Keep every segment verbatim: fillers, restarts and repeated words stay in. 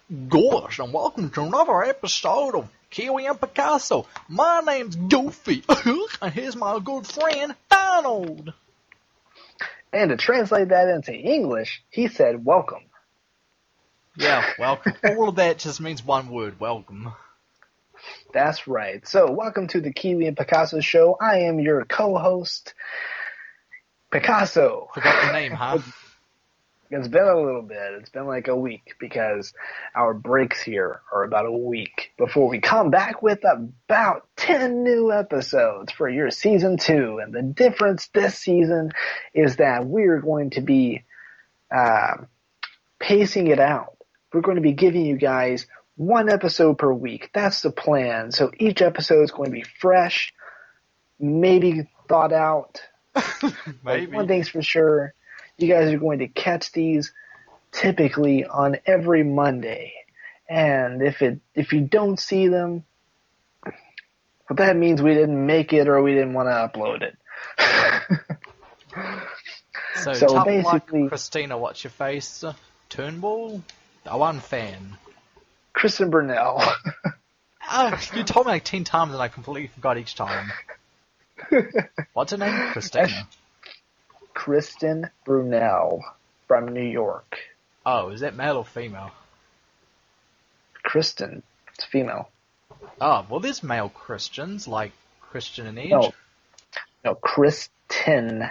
Gosh, and welcome to another episode of Kiwi and Picasso. My name's Goofy, and here's my good friend, Donald. And to translate that into English, he said welcome. Yeah, welcome. All of that just means one word, welcome. That's right. So, welcome to the Kiwi and Picasso show. I am your co-host, Picasso. Forgot your name, huh? It's been a little bit. It's been like a week because our breaks here are about a week before we come back with about ten new episodes for your season two. And the difference this season is that we're going to be uh, pacing it out. We're going to be giving you guys one episode per week. That's the plan. So each episode is going to be fresh, maybe thought out. Maybe. But one thing's for sure. You guys are going to catch these typically on every Monday. And if it if you don't see them, well, that means we didn't make it or we didn't want to upload it. so, so tough basically, luck, Christina, what's your face? Turnbull? The one fan. Kristen Brunel. uh, you told me like ten times and I completely forgot each time. What's her name? Christina. Kristen Brunel from New York. Oh, is that male or female? Kristen. It's female. Oh, well, there's male Christians, like Christian and Edge. No, no, Kristen.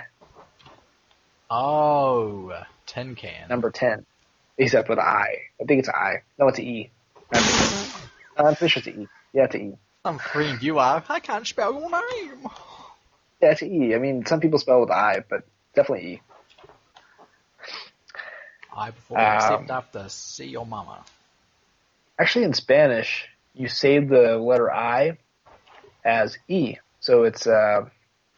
Oh, tin can. Number ten. Except with an I. I think it's an I. No, it's an E. I'm pretty sure it's an E. Yeah, it's an E. Some friend you are. I can't spell your name. Yeah, it's an E. I mean, some people spell with I, but definitely E. I before um, except after see your mama. Actually, in Spanish, you say the letter I as E. So it's uh,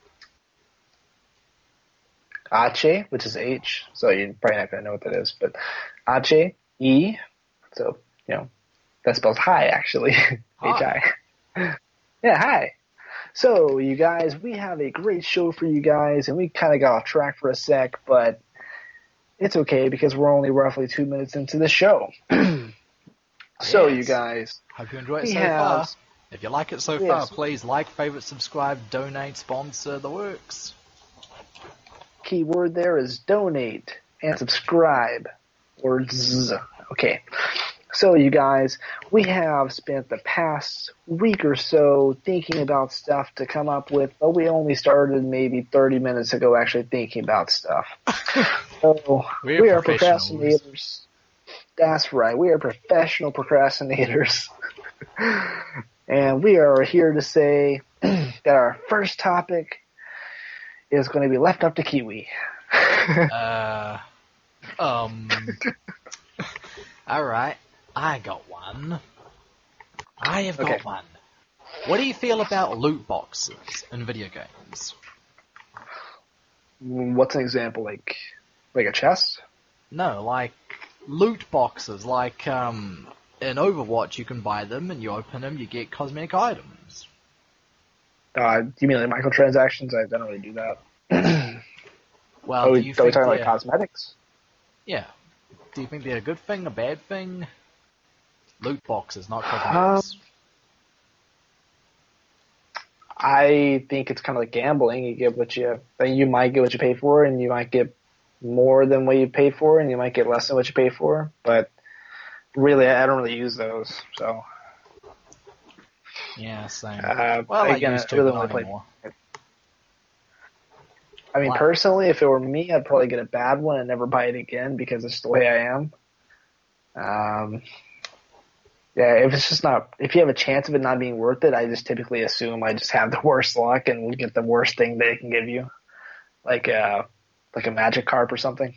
H, which is H. So you're probably not going to know what that is. But H, E. So, you know, that spells hi, actually. H I. Yeah, hi. So, you guys, we have a great show for you guys, and we kind of got off track for a sec, but it's okay because we're only roughly two minutes into the show. So, yes. you guys, hope you enjoy it we so have, far. If you like it so yes. far, please like, favorite, subscribe, donate, sponsor, the works. Key word there is donate and subscribe. Words. Okay. So, you guys, we have spent the past week or so thinking about stuff to come up with, but we only started maybe thirty minutes ago actually thinking about stuff. So, We're we are professionals. procrastinators. That's right. We are professional procrastinators. And we are here to say that our first topic is going to be left up to Kiwi. uh, um, alright. I got one. I have got Okay. one. What do you feel about loot boxes in video games? What's an example? Like, like a chest? No, like loot boxes. Like um, in Overwatch, you can buy them, and you open them, you get cosmetic items. Uh, do you mean like microtransactions? I don't really do that. Well, are do we, you are we think talking they're, like cosmetics? yeah? Do you think they're a good thing, a bad thing? Loot boxes, not Um, cosmetics. I think it's kind of like gambling. You get what you, you might get what you pay for, and you might get more than what you pay for, and you might get less than what you pay for. But really, I don't really use those. So, Yeah, same. uh, well, I again, used to, I really but only not play. anymore. I mean, Wow. personally, if it were me, I'd probably get a bad one and never buy it again because it's the way I am. Um, yeah, if it's just not, if you have a chance of it not being worth it, I just typically assume I just have the worst luck and will get the worst thing they can give you, like a like a magic carp or something.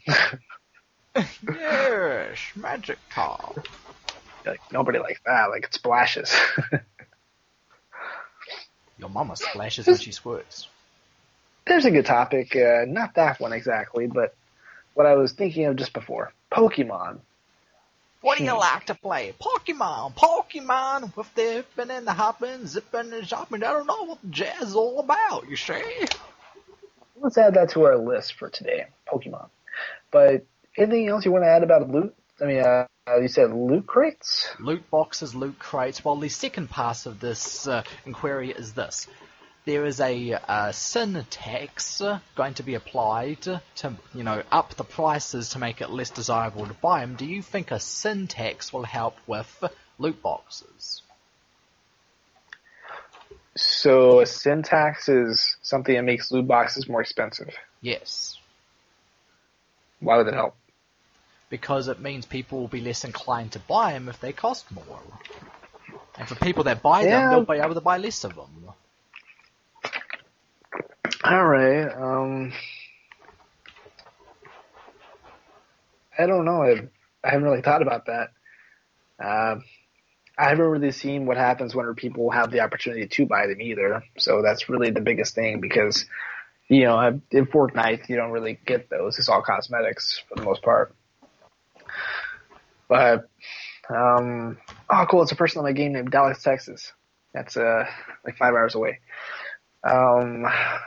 Yes, magic carp. Like nobody likes that. Like it splashes. Your mama splashes when she squirts. There's a good topic. Uh, not that one exactly, but what I was thinking of just before: Pokemon. What do you like to play? Pokemon, Pokemon, with the hippin' and the hoppin', zippin' and shopping. I don't know what the jazz is all about, you see? Let's add that to our list for today, Pokemon. But anything else you want to add about loot I mean, uh, you said loot crates? Loot boxes, loot crates. Well, the second part of this uh, inquiry is this. There is a uh, sin tax going to be applied to, you know, up the prices to make it less desirable to buy them. Do you think a sin tax will help with loot boxes? So a sin tax is something that makes loot boxes more expensive. Yes. Why would it help? Because it means people will be less inclined to buy them if they cost more. And for people that buy yeah. them, they'll be able to buy less of them. Alright, um... I don't know. I, I haven't really thought about that. Uh, I haven't really seen what happens when people have the opportunity to buy them either. So that's really the biggest thing because, you know, in Fortnite, you don't really get those. It's all cosmetics for the most part. But, um, oh, cool. It's a person on my game named Dallas, Texas. That's, uh, like five hours away. Um,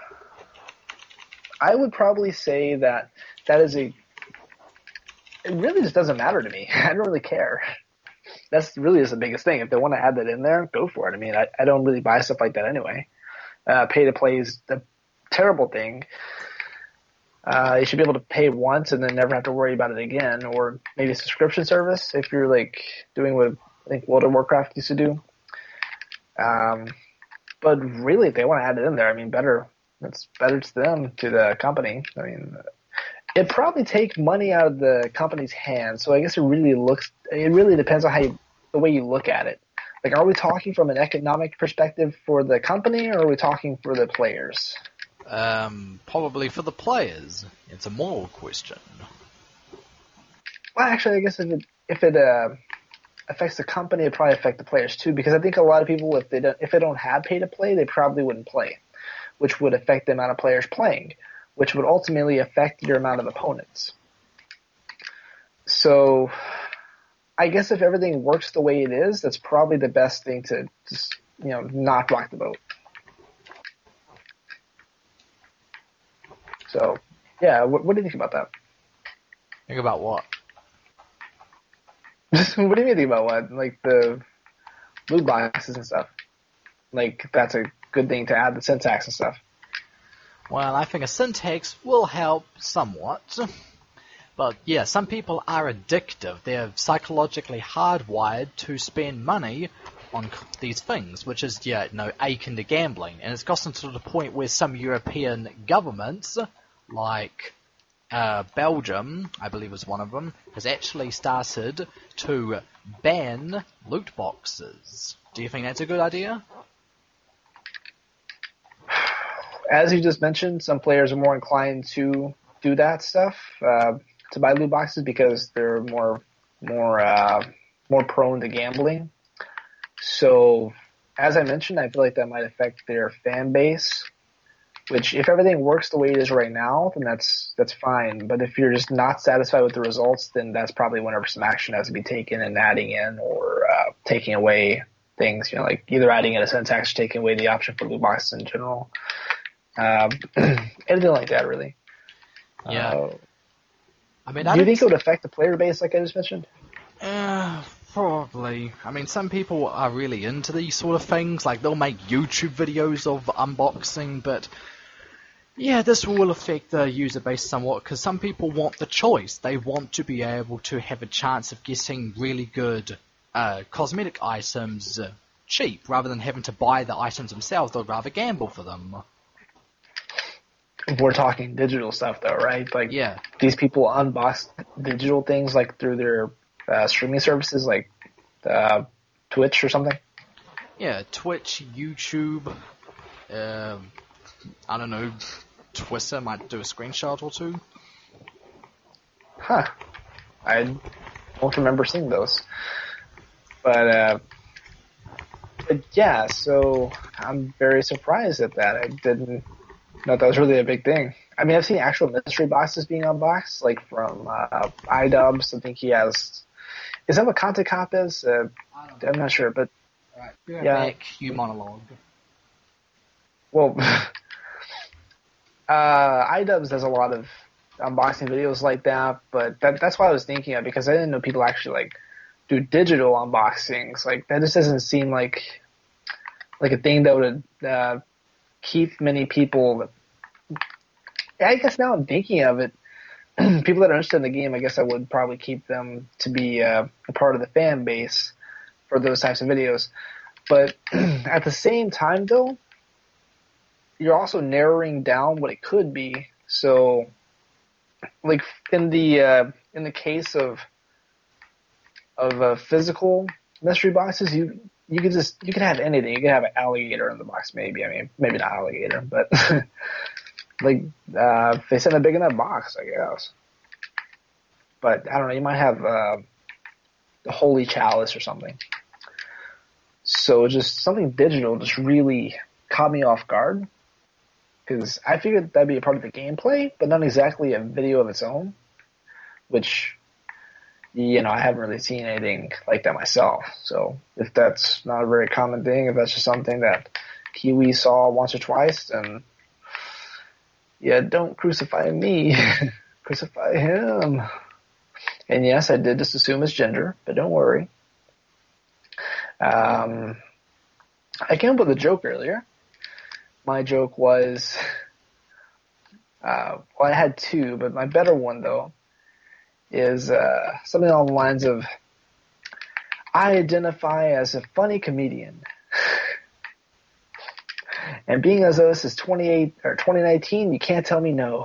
I would probably say that that is a, it really just doesn't matter to me. I don't really care. That's really is the biggest thing. If they want to add that in there, go for it. I mean, I, I don't really buy stuff like that anyway. Uh, pay to play is a terrible thing. Uh, you should be able to pay once and then never have to worry about it again, or maybe a subscription service if you're like doing what I think World of Warcraft used to do. Um, but really, if they want to add it in there, I mean, better. It's better to them, to the company. I mean, it probably take money out of the company's hands. So I guess it really looks. It really depends on how you, the way you look at it. Like, are we talking from an economic perspective for the company, or are we talking for the players? Um, probably for the players. It's a moral question. Well, actually, I guess if it if it uh, affects the company, it probably affect the players too. Because I think a lot of people, if they don't if they don't have pay to play, they probably wouldn't play, which would affect the amount of players playing, which would ultimately affect your amount of opponents. So, I guess if everything works the way it is, that's probably the best thing to just, you know, not rock the boat. So, yeah, what, what do you think about that? Think about what? What do you mean think about what? Like the loot boxes and stuff. Like, that's a good thing to add the syntax and stuff. Well, I think a syntax will help somewhat. But yeah, some people are addictive. They're psychologically hardwired to spend money on these things, which is, yeah, you know, akin to gambling. And it's gotten to the point where some European governments, like uh, Belgium, I believe was one of them, has actually started to ban loot boxes. Do you think that's a good idea? As you just mentioned, some players are more inclined to do that stuff, uh, to buy loot boxes because they're more more uh, more prone to gambling. So, as I mentioned, I feel like that might affect their fan base. Which, if everything works the way it is right now, then that's that's fine. But if you're just not satisfied with the results, then that's probably whenever some action has to be taken and adding in or uh, taking away things. You know, like either adding in a syntax or taking away the option for loot boxes in general. Um, anything like that, really. Yeah. Uh, I mean, do I you don't think it would affect the player base, like I just mentioned? Uh, probably. I mean, some people are really into these sort of things. Like, they'll make YouTube videos of unboxing, but yeah, this will affect the user base somewhat, because some people want the choice. They want to be able to have a chance of getting really good uh, cosmetic items uh, cheap, rather than having to buy the items themselves. They'd rather gamble for them. We're talking digital stuff, though, right? Like, yeah. These people unbox digital things, like, through their uh, streaming services, like uh, Twitch or something? Yeah, Twitch, YouTube, um, I don't know, Twitter might do a screenshot or two. Huh. I don't remember seeing those. But, uh, but yeah, so I'm very surprised at that. I didn't know that was really a big thing. I mean, I've seen actual mystery boxes being unboxed, like from uh, iDubbbz. I think he has... Is that what Content Cop is? Uh, I'm not sure, but... Alright, be right yeah. back, you monologue. Well, uh, iDubbbz does a lot of unboxing videos like that, but that, that's what I was thinking of because I didn't know people actually like do digital unboxings. Like that just doesn't seem like like a thing that would uh, keep many people. I guess now I'm thinking of it, people that are interested in the game, I guess I would probably keep them to be uh, a part of the fan base for those types of videos. But at the same time, though, you're also narrowing down what it could be. So, like in the uh, in the case of of uh, physical mystery boxes, you you could just you could have anything. You could have an alligator in the box, maybe. I mean, maybe not alligator, but like uh, if they send a big enough box, I guess. But I don't know. You might have uh, the Holy Chalice or something. So just something digital just really caught me off guard. Because I figured that'd be a part of the gameplay, but not exactly a video of its own. Which, you know, I haven't really seen anything like that myself. So if that's not a very common thing, if that's just something that Kiwi saw once or twice, then yeah, don't crucify me. Crucify him. And yes, I did just assume his gender, but don't worry. Um, I came up with a joke earlier. My joke was, uh, well, I had two, but my better one, though, is uh, something along the lines of, I identify as a funny comedian. And being as though this is twenty-eight or twenty nineteen, you can't tell me no.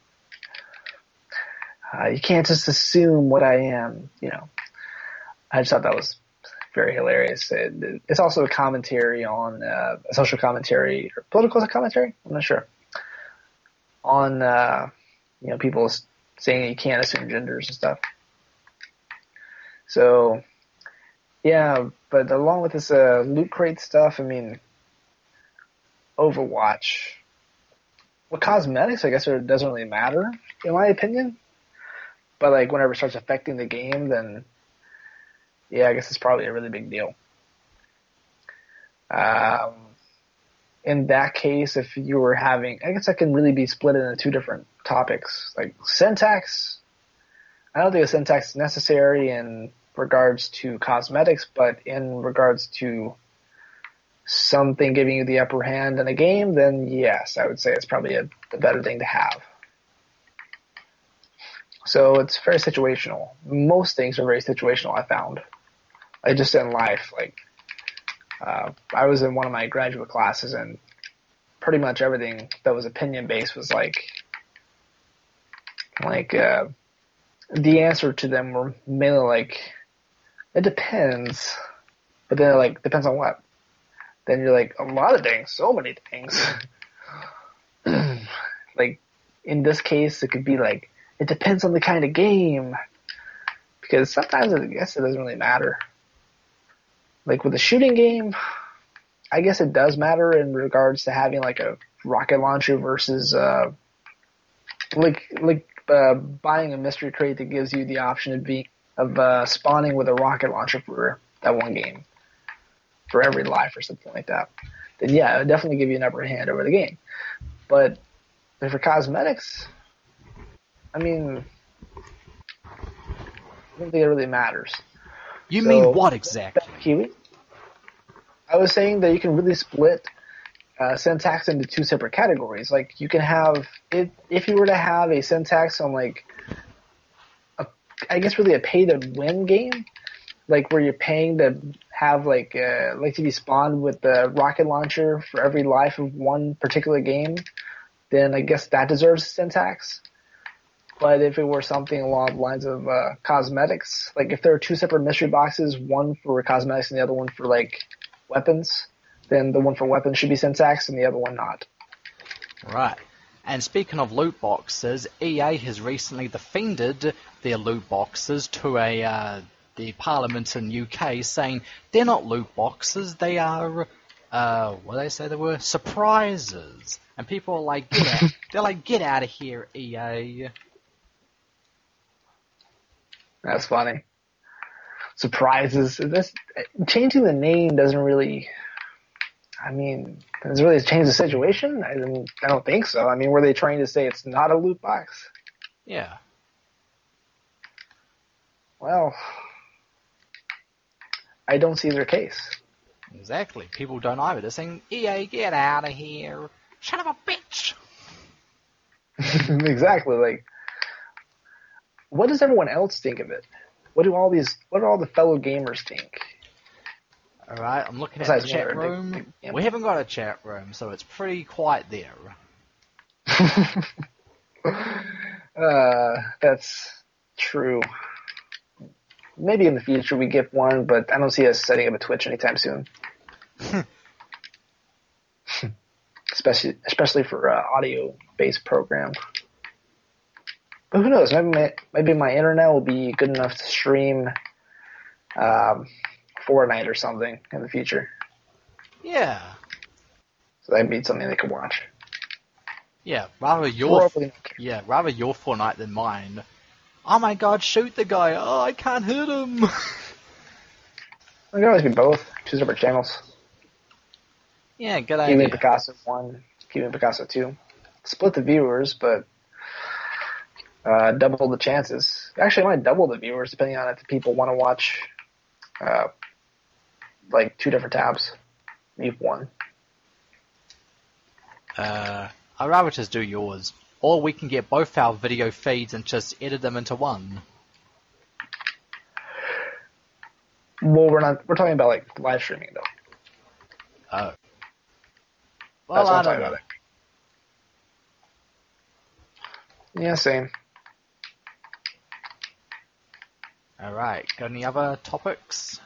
uh, you can't just assume what I am, you know. I just thought that was very hilarious. It, it's also a commentary on uh, a social commentary or political commentary. I'm not sure on uh, you know people saying you can't assume genders and stuff. So yeah, but along with this uh, loot crate stuff, I mean, Overwatch. Well, cosmetics, I guess, it doesn't really matter in my opinion. But like whenever it starts affecting the game, then yeah, I guess it's probably a really big deal. Um, in that case, if you were having, I guess that can really be split into two different topics. Like syntax, I don't think a syntax is necessary in regards to cosmetics, but in regards to something giving you the upper hand in a game, then yes, I would say it's probably a, a better thing to have. So it's very situational. Most things are very situational, I found. Like just in life, like uh, I was in one of my graduate classes, and pretty much everything that was opinion based was like, like uh, the answer to them were mainly like, it depends, but then like depends on what. Then you're like a lot of things, so many things. Like in this case, it could be like it depends on the kind of game, because sometimes I guess it doesn't really matter. Like with a shooting game, I guess it does matter in regards to having like a rocket launcher versus uh, like like uh, buying a mystery crate that gives you the option of be of uh, spawning with a rocket launcher for that one game, for every life or something like that. Then yeah, it would definitely give you an upper hand over the game. But for cosmetics, I mean, I don't think it really matters. You so, mean what exactly? Kiwi? I was saying that you can really split uh, syntax into two separate categories. Like you can have, it, if you were to have a syntax on like, a, I guess really a pay to win game, like where you're paying to have like uh, like to be spawned with the rocket launcher for every life of one particular game, then I guess that deserves syntax. But if it were something along the lines of uh, cosmetics, like if there are two separate mystery boxes, one for cosmetics and the other one for like weapons, then the one for weapons should be syntax and the other one not. Right. And speaking of loot boxes, E A has recently defended their loot boxes to a uh, the Parliament in U K, saying they're not loot boxes, they are uh, what did they say they were? Surprises. And people are like, get out. They're like, get out of here, E A. That's funny. Surprises. This changing the name doesn't really. I mean, does it really change the situation? I, mean, I don't think so. I mean, were they trying to say it's not a loot box? Yeah. Well, I don't see their case. Exactly. People don't either. They're saying, E A, get out of here. Son of a bitch. Exactly. Like, what does everyone else think of it? What do all these, what do all the fellow gamers think? Alright, I'm looking at Besides the chat Miller, big- room. big- yeah. We haven't got a chat room, so it's pretty quiet there. uh, that's true. Maybe in the future we get one, but I don't see us setting up a Twitch anytime soon. especially, especially for uh, audio-based program. But who knows? Maybe my, maybe my internet will be good enough to stream um, Fortnite or something in the future. Yeah. So that'd be something they could watch. Yeah, rather your Probably. yeah, rather your Fortnite than mine. Oh my god, shoot the guy! Oh, I can't hit him. It can always be both. Two separate channels. Yeah, good Kiwi idea. Picasso one, Kiwi Picasso two. Split the viewers, but uh, double the chances. Actually, it might double the viewers depending on if people want to watch uh, like two different tabs. Leave one. Uh, I'd rather just do yours, or we can get both our video feeds and just edit them into one. Well, we're not. We're talking about like live streaming though. Oh. Well, That's what I I'm don't talking know. about. It. Yeah, same. Alright, got any other topics?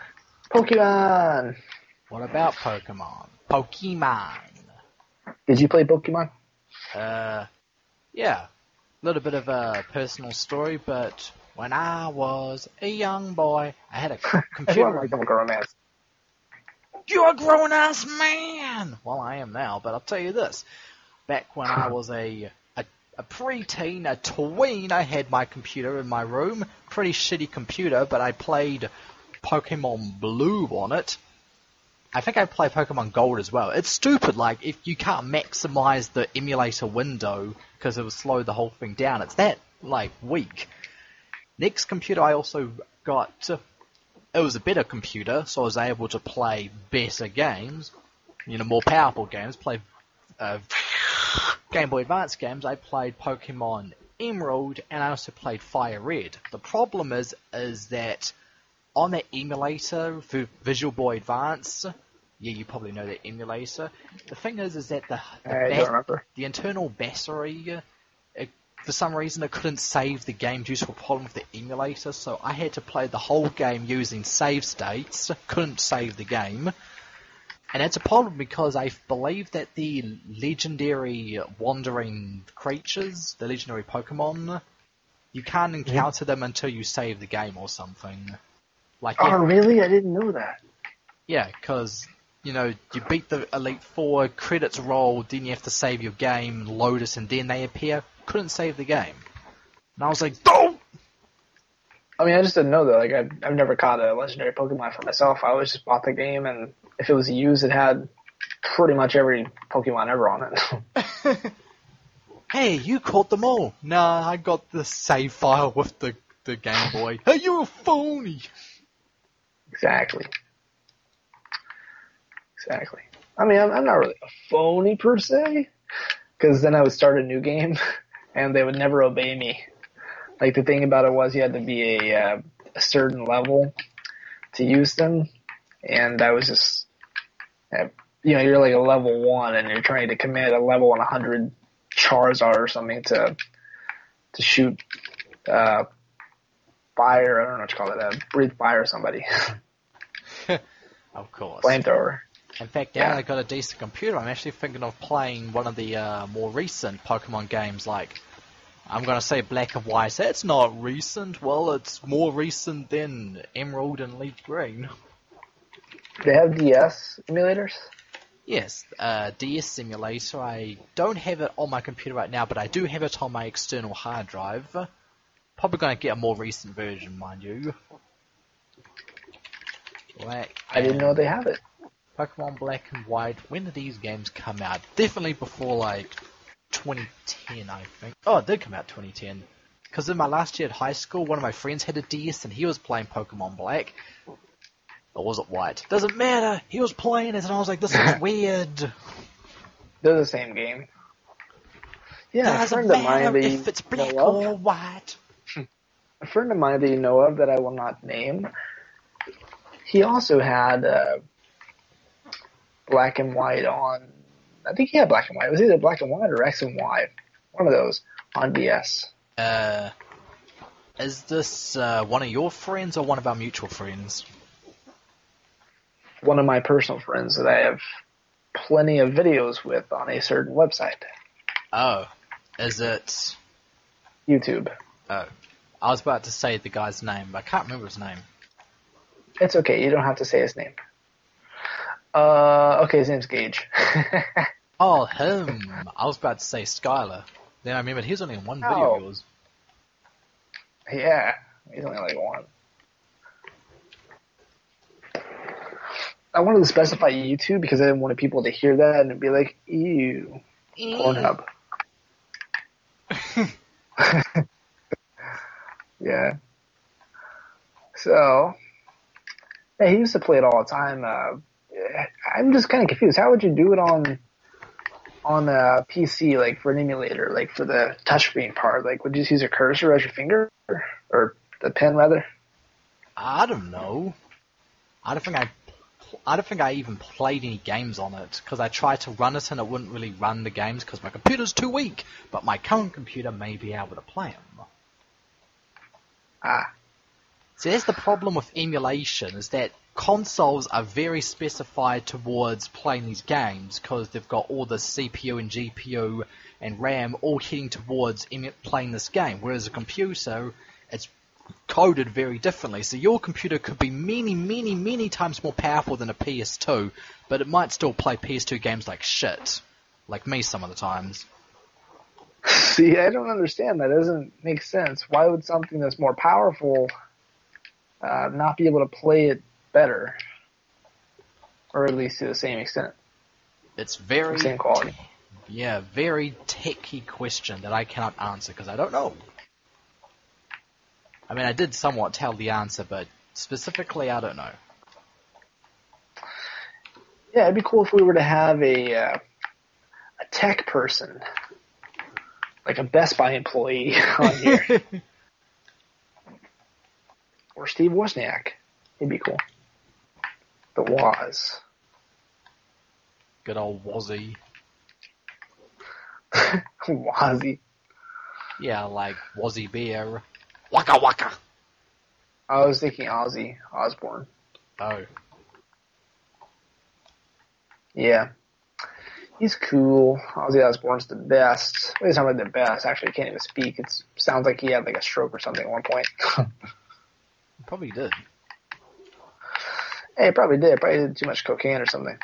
Pokemon. What about Pokemon? Pokemon! Did you play Pokemon? Uh, yeah. A little bit of a personal story, but when I was a young boy, I had a c- Everyone computer. likes Chemical Romance. You're a grown-ass man! Well, I am now, but I'll tell you this. Back when I was a, a, a preteen, a tween, I had my computer in my room. Pretty shitty computer, but I played Pokemon Blue on it. I think I played Pokemon Gold as well. It's stupid, like, if you can't maximize the emulator window because it will slow the whole thing down, it's that, like, weak. Next computer I also got, it was a better computer, so I was able to play better games, you know, more powerful games, play uh, Game Boy Advance games. I played Pokemon Emerald, and I also played Fire Red. The problem is, is that on the emulator for Visual Boy Advance, yeah, you probably know the emulator. The thing is, is that the the, I ba- don't remember. the internal battery, it, for some reason, it couldn't save the game due to a problem with the emulator. So I had to play the whole game using save states. Couldn't save the game, and it's a problem because I believe that the legendary wandering creatures, the legendary Pokemon, you can't encounter them until you save the game or something. Like, Oh, yeah, really? I didn't know that. yeah, because, you know, you beat the Elite Four, credits roll, then you have to save your game, load it, and then they appear. Couldn't save the game. And I was like, don't! I mean, I just didn't know that. Like, I've, I've never caught a legendary Pokemon for myself. I always just bought the game, and if it was used, it had pretty much every Pokemon ever on it. Hey, you caught them all. Nah, I got the save file with the, the Game Boy. Hey, you're a phony! Exactly. Exactly. I mean, I'm, I'm not really a phony per se, because then I would start a new game, and they would never obey me. Like, the thing about it was you had to be a, uh, a certain level to use them, and I was just, uh, you know, you're like a level one, and you're trying to commit a level one hundred Charizard or something to to shoot uh, fire. I don't know what you call it. Uh, breathe fire or somebody. Of course. Flamethrower. In fact, now Yeah. that I got a decent computer, I'm actually thinking of playing one of the uh, more recent Pokemon games, like, I'm going to say Black and White. That's not recent. Well, it's more recent than Emerald and Leaf Green. They have D S emulators. Yes, uh, D S Simulator. I don't have it on my computer right now, but I do have it on my external hard drive. Probably going to get a more recent version, mind you. Black I didn't know and- they have it. Pokemon Black and White. When did these games come out? Definitely before, like, twenty ten, I think. Oh, it did come out twenty ten. Because in my last year at high school, one of my friends had a D S and he was playing Pokemon Black. Or was it White? Doesn't matter. He was playing it and I was like, this is weird. They're the same game. Yeah, Doesn't a friend of matter mine that if you it's black know or of, white. a friend of mine that you know of that I will not name, he also had uh, Black and White on, I think he had Black and White. It was either Black and White or X and Y. One of those on D S. Uh, is this uh, one of your friends or one of our mutual friends? One of my personal friends that I have plenty of videos with on a certain website. Oh, is it... YouTube. Oh, I was about to say the guy's name, but I can't remember his name. It's okay, you don't have to say his name. Uh, okay, his name's Gage. Oh, him. I was about to say Skylar. Then I remembered he was only in one video Oh. of yours. Yeah, he's only like one. I wanted to specify YouTube because I didn't want people to hear that and be like, ew, Pornhub. Yeah. So, yeah, he used to play it all the time. Uh, I'm just kind of confused. How would you do it on on a P C, like for an emulator, like for the touchscreen part? Like, would you just use a cursor as your finger, or the pen rather? I don't know. I don't think I, I don't think I even played any games on it because I tried to run it and it wouldn't really run the games because my computer's too weak. But my current computer may be able to play them. Ah, So that's the problem with emulation, is that consoles are very specified towards playing these games because they've got all the C P U and G P U and RAM all heading towards emu- playing this game, whereas a computer, it's coded very differently. So your computer could be many, many, many times more powerful than a P S two, but it might still play P S two games like shit, like me some of the times. see, I don't understand. That doesn't make sense. Why would something that's more powerful uh, not be able to play it better, or at least to the same extent, It's very, same quality? yeah, very techie question that I cannot answer because I don't know. I mean, I did somewhat tell the answer, but specifically, I don't know. Yeah, it'd be cool if we were to have a uh, a tech person, like a Best Buy employee, on here, or Steve Wozniak. He'd be cool. The Woz. Good old Wozzy. Wozzy. Yeah, like Wozzy Bear. Waka waka. I was thinking Ozzy Osbourne. Oh. Yeah. He's cool. Ozzy Osbourne's the best. Well, he's not really the best. Actually, he can't even speak. It sounds like he had like a stroke or something at one point. Probably did. Hey, he probably did. Probably did too much cocaine or something.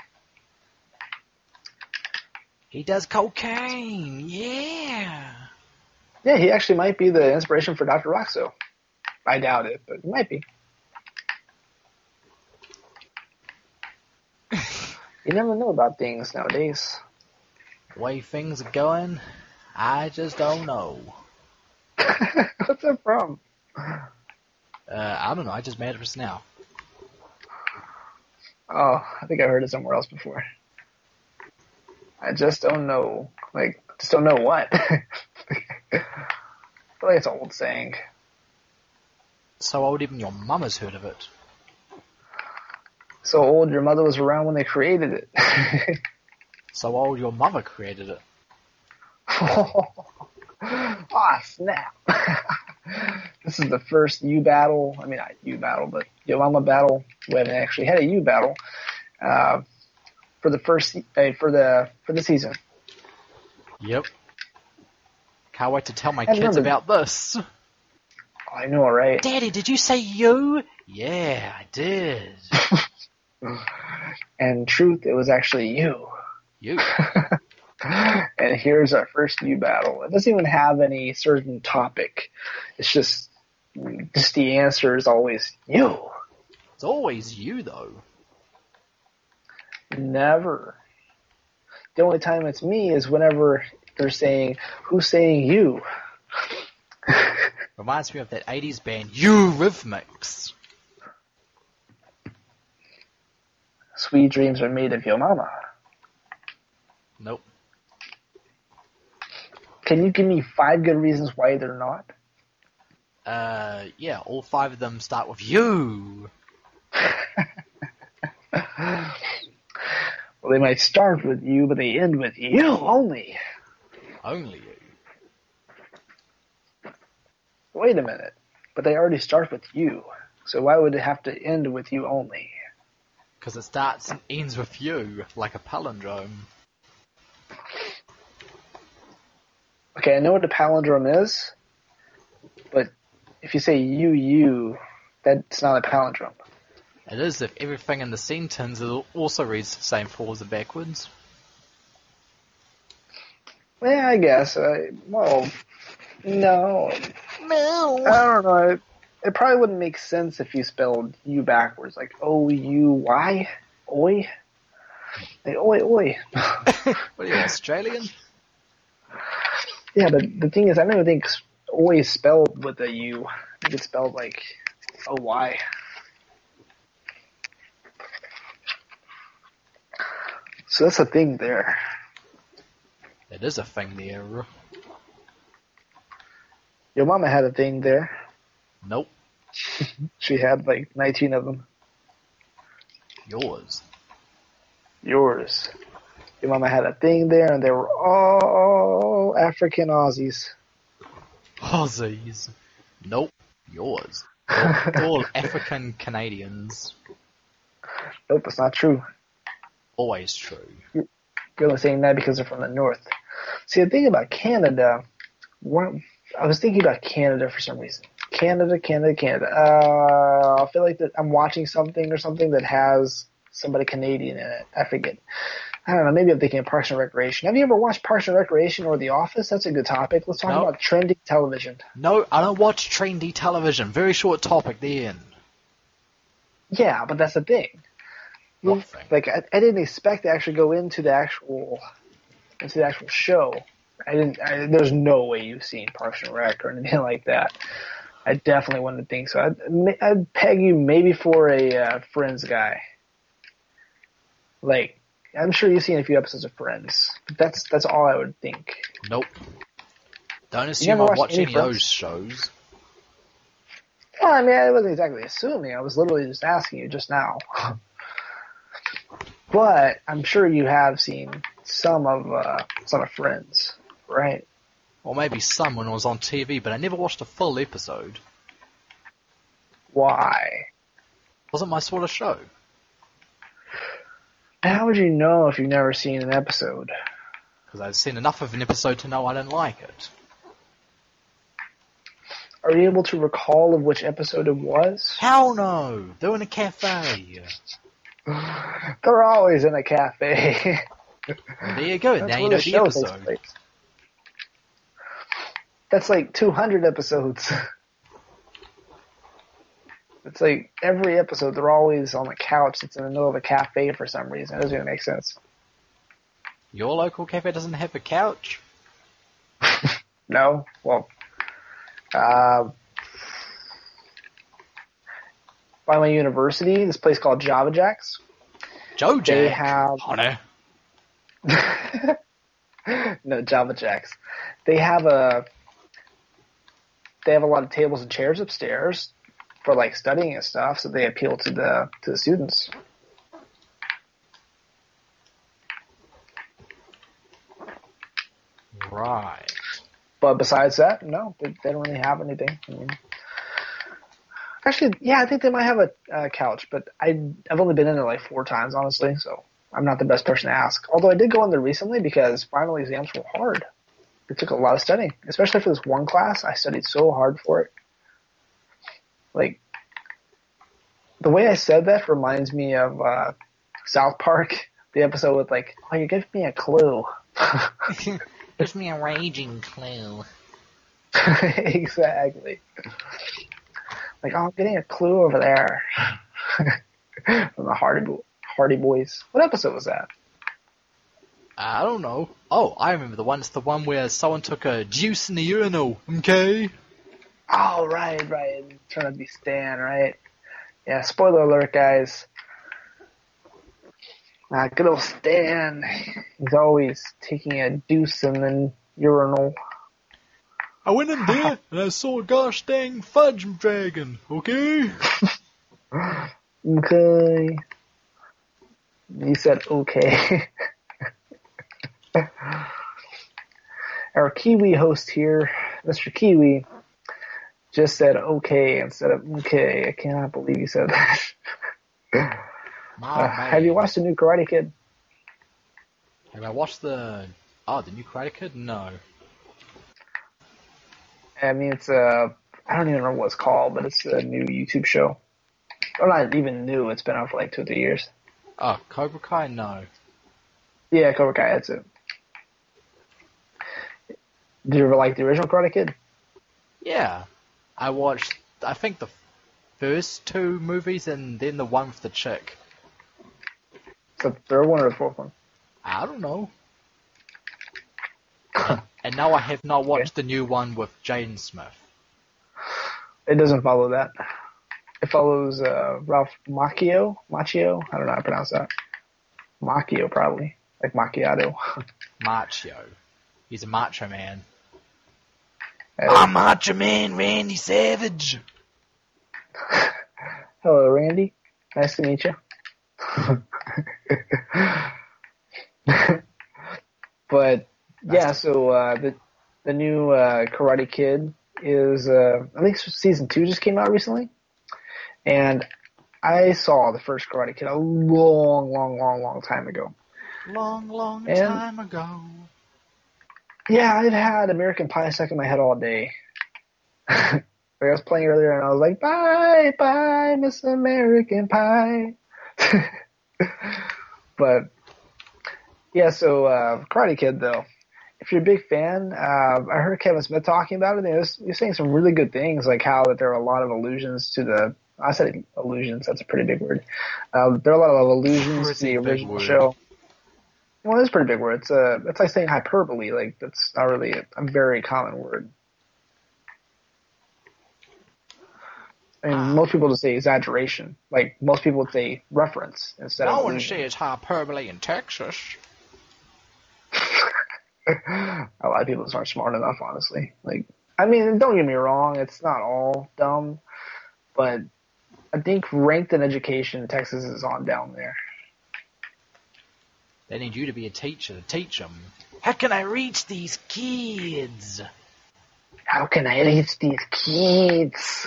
He does cocaine, yeah. Yeah, he actually might be the inspiration for Doctor Roxo. I doubt it, but he might be. You never know about things nowadays. The way things are going, I just don't know. What's that from? Uh, I don't know, I just made it just now. Oh, I think I heard it somewhere else before. I just don't know. Like, just don't know what. I feel like it's an old saying. So old even your mum has heard of it. So old your mother was around when they created it. So old your mother created it. Ah, snap. This is the first U battle. I mean, not U battle, but Yo Mama battle. We haven't actually had a U battle uh, for the first uh, for the for the season. Yep. Can't wait to tell my I kids remember- about this. I know, right? Daddy, did you say you? Yeah, I did. And truth, it was actually you. You. And here's our first U battle. It doesn't even have any certain topic. It's just, just the answer is always you. It's always you, though. Never. The only time it's me is whenever they're saying, who's saying you? Reminds me of that eighties band, Eurythmics. Sweet dreams are made of your mama. Nope. Can you give me five good reasons why they're not? Uh, yeah, all five of them start with you. Well, they might start with you, but they end with you only. Only you. Wait a minute. But they already start with you. So why would it have to end with you only? Because it starts and ends with you, like a palindrome. Okay, I know what a palindrome is, but if you say you, you, that's not a palindrome. It is if everything in the sentence also reads the same forwards and backwards. Yeah, I guess. Uh, well, no. No. I don't know. It, it probably wouldn't make sense if you spelled you backwards, like O U Y? Oi? Like, oi, oi. What are you, Australian? Yeah, but the thing is, I never think oi is spelled with a U. I think it's spelled like O Y. So that's a thing there. It is a thing there. Your mama had a thing there. Nope. She had like nineteen of them. Yours. Yours. Your mama had a thing there, and they were all African Aussies. Aussies. Nope. Yours. All, all African Canadians. Nope, that's not true. Always true. You're only saying that because they're from the north. See, the thing about Canada, one, I was thinking about Canada for some reason. Canada, Canada, Canada. Uh, I feel like that I'm watching something or something that has somebody Canadian in it. I forget. I don't know. Maybe I'm thinking of Parks and Recreation. Have you ever watched Parks and Recreation or The Office? That's a good topic. Let's talk No. about trending television. No, I don't watch trendy television. Very short topic, the end. Yeah, but that's the thing. What thing? Like, I, I didn't expect to actually go into the actual into the actual show. I didn't. I, there's no way you've seen Parks and Rec or anything like that. I definitely wouldn't think so. I'd, I'd peg you maybe for a uh, Friends guy. Like, I'm sure you've seen a few episodes of Friends. But that's that's all I would think. Nope. Don't You assume never I watched watch any any of those Friends? shows. Well, I mean, I wasn't exactly assuming. I was literally just asking you just now. But I'm sure you have seen some of uh, some of Friends, right? Or maybe some when it was on T V, but I never watched a full episode. Why? Wasn't my sort of show. How would you know if you've never seen an episode? Because I've seen enough of an episode to know I didn't like it. Are you able to recall of which episode it was? Hell no! They're in a cafe. They're always in a cafe. Well, there you go. That's Now you where know the the show takes episode. place. That's like two hundred episodes. It's like every episode they're always on the couch. It's in the middle of a cafe for some reason. It doesn't even make sense. Your local cafe doesn't have a couch? No? Well, uh, by my university, this place called Java Jacks. Joe Jack? They have... Honey. No, Java Jacks. They have a... They have a lot of tables and chairs upstairs for like studying and stuff, so they appeal to the to the students. Right. But besides that, no, they, they don't really have anything. I mean, actually, yeah, I think they might have a, a couch, but I I've only been in there like four times, honestly, so I'm not the best person to ask. Although I did go in there recently because final exams were hard. It took a lot of studying, especially for this one class. I studied so hard for it. Like, the way I said that reminds me of uh, South Park, the episode with like, oh, you gave me a clue. Gives me a raging clue. Exactly. Like, oh, I'm getting a clue over there. From the Hardy, Bo- Hardy Boys. What episode was that? I don't know. Oh, I remember the one. It's the one where someone took a juice in the urinal, okay? Oh, right, right. Turned out to be Stan, right? Yeah, spoiler alert, guys. Uh, good old Stan. He's always taking a deuce in the urinal. I went in there and I saw a gosh dang fudge dragon, okay? Okay. You said okay. Our Kiwi host here, Mister Kiwi, just said okay instead of okay. I cannot believe you said that. uh, have you watched the new Karate Kid? Have I watched the... Oh, the new Karate Kid? No. I mean, it's a... I don't even know what it's called, but it's a new YouTube show. Or not even new, it's been out for like two or three years. Oh, Cobra Kai? No. Yeah, Cobra Kai, that's it. Did you ever like the original Karate Kid? Yeah. I watched, I think, the first two movies and then the one with the chick. The third one or the fourth one? I don't know. and, and now I have not watched okay. the new one with Jaden Smith. It doesn't follow that. It follows uh, Ralph Macchio. Macchio? I don't know how to pronounce that. Macchio, probably. Like macchiato. Macho. He's a macho man. Hey. I'm Macho Man Randy Savage. Hello, Randy. Nice to meet you. But yeah, so uh, the the new uh, Karate Kid is uh, I think season two just came out recently, and I saw the first Karate Kid a long, long, long, long time ago. Long, long and, time ago. Yeah, I've had American Pie stuck in my head all day. Like I was playing earlier, and I was like, "Bye, bye, Miss American Pie." But yeah, so uh, Karate Kid, though, if you're a big fan, uh, I heard Kevin Smith talking about it, and he was, he was saying some really good things, like how that there are a lot of allusions to the. I said allusions. That's a pretty big word. Uh, there are a lot of allusions pretty to the original word. show. Well, it's a pretty big word. It's a, it's like saying hyperbole. Like, that's not really a, a very common word. I mean, ah. most people would say exaggeration. Like, most people would say reference instead no of No one says hyperbole in Texas. A lot of people just aren't smart enough, honestly. Like, I mean, don't get me wrong. It's not all dumb. But I think ranked in education, Texas is on down there. They need you to be a teacher to teach them. How can I reach these kids? How can I reach these kids?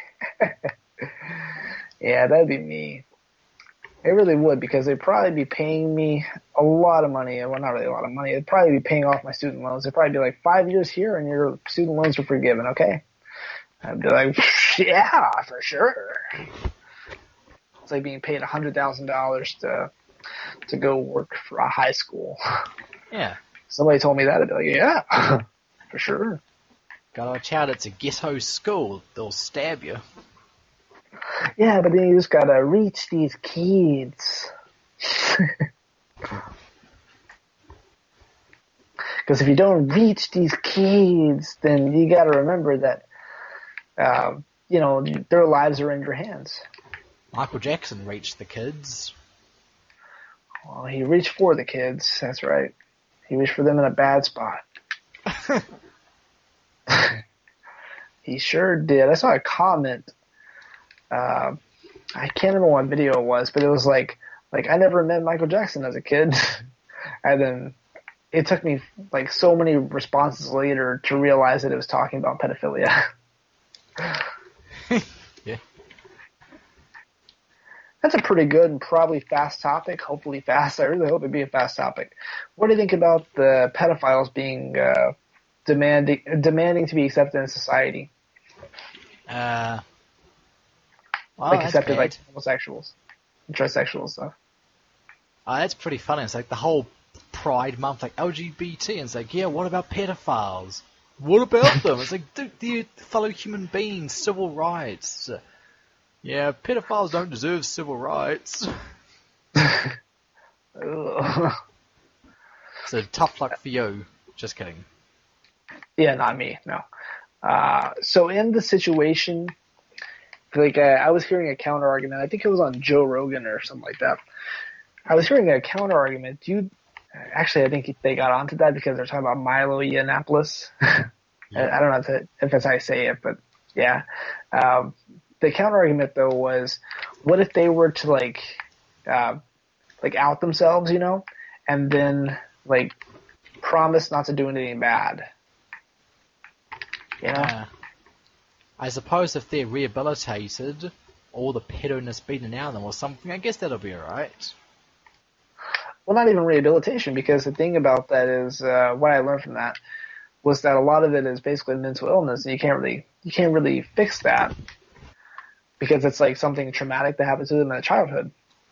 Yeah, that'd be me. It really would, because they'd probably be paying me a lot of money. Well, not really a lot of money. They'd probably be paying off my student loans. They'd probably be like, five years here and your student loans are forgiven, okay? I'd be like, yeah, for sure. It's like being paid one hundred thousand dollars to to go work for a high school. Yeah. Somebody told me that, I'd be like, yeah, for sure. Gotta watch out, it's a ghetto school. They'll stab you. Yeah, but then you just gotta reach these kids. Because if you don't reach these kids, then you gotta remember that, uh, you know, their lives are in your hands. Michael Jackson reached the kids. Well, he reached for the kids, that's right. He reached for them in a bad spot. He sure did. I saw a comment. Uh, I can't remember what video it was, but it was like, like I never met Michael Jackson as a kid. And then it took me like so many responses later to realize that it was talking about pedophilia. Yeah. That's a pretty good and probably fast topic. Hopefully fast. I really hope it'd be a fast topic. What do you think about the pedophiles being uh, demanding demanding to be accepted in society? Uh, well, like accepted bad. like homosexuals, trisexual stuff. Uh, that's pretty funny. It's like the whole Pride Month, like L G B T, and it's like, yeah, what about pedophiles? What about them? It's like, dude, they're fellow human beings, civil rights. Yeah, pedophiles don't deserve civil rights. It's So tough luck for you. Just kidding. Yeah, not me. No. Uh, so in the situation, like uh, I was hearing a counter argument. I think it was on Joe Rogan or something like that. I was hearing a counter argument. Do you actually? I think they got onto that because they're talking about Milo Yiannopoulos. Yeah. I don't know if, it, if that's how I say it, but yeah. Um, the counter argument though was, what if they were to like, uh, like out themselves, you know, and then like promise not to do anything bad. You know? Uh, I suppose if they're rehabilitated, all the pedo-ness beaten out of them or something, I guess that'll be alright. Well, not even rehabilitation, because the thing about that is, uh, what I learned from that was that a lot of it is basically mental illness, and you can't really, you can't really fix that because it's like something traumatic that happened to them in childhood.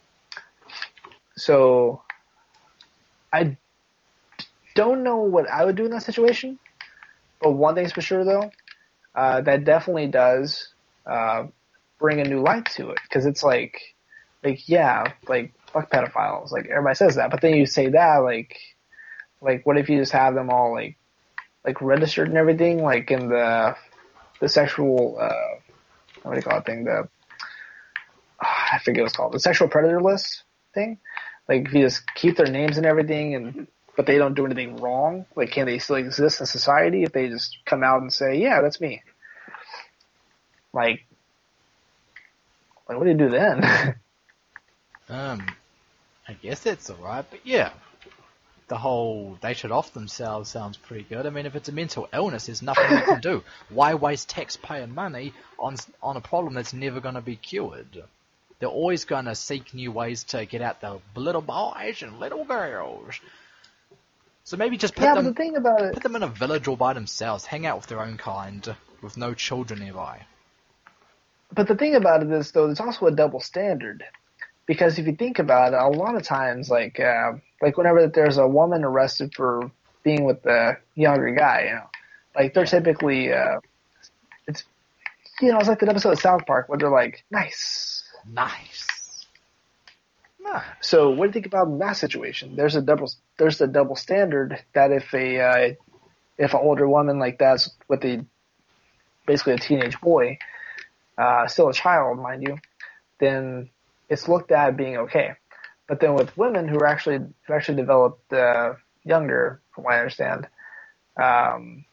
So, I don't know what I would do in that situation, but one thing's for sure though, uh, that definitely does, uh, bring a new light to it, because it's like, like, yeah, like, fuck pedophiles, like, everybody says that, but then you say that, like, like, what if you just have them all, like, like, registered and everything, like, in the, the sexual, uh, what do you call it thing, the, oh, I forget what it's called, the sexual predator list thing, like, if you just keep their names and everything, and, but they don't do anything wrong, like, can they still exist in society if they just come out and say, yeah, that's me? Like, like, what do you do then? Um, I guess that's alright, but yeah. The whole they should off themselves sounds pretty good. I mean, if it's a mental illness, there's nothing they can do. Why waste taxpayer money on on a problem that's never going to be cured? They're always going to seek new ways to get out the little boys and little girls. So maybe just put yeah, them but the thing about it, put them in a village all by themselves, hang out with their own kind, with no children nearby. but the thing about it is though, there's also a double standard. Because if you think about it, a lot of times, like, uh, like whenever there's a woman arrested for being with the younger guy, you know, like they're typically, uh, it's, you know, it's like that episode of South Park where they're like, nice. Nice. Nice. So what do you think about in that situation? There's a double, there's a double standard that if a, uh, if an older woman like that's with a, basically a teenage boy, uh, still a child, mind you, then it's looked at being okay. But then with women who are actually who actually developed uh, younger, from what I understand, um,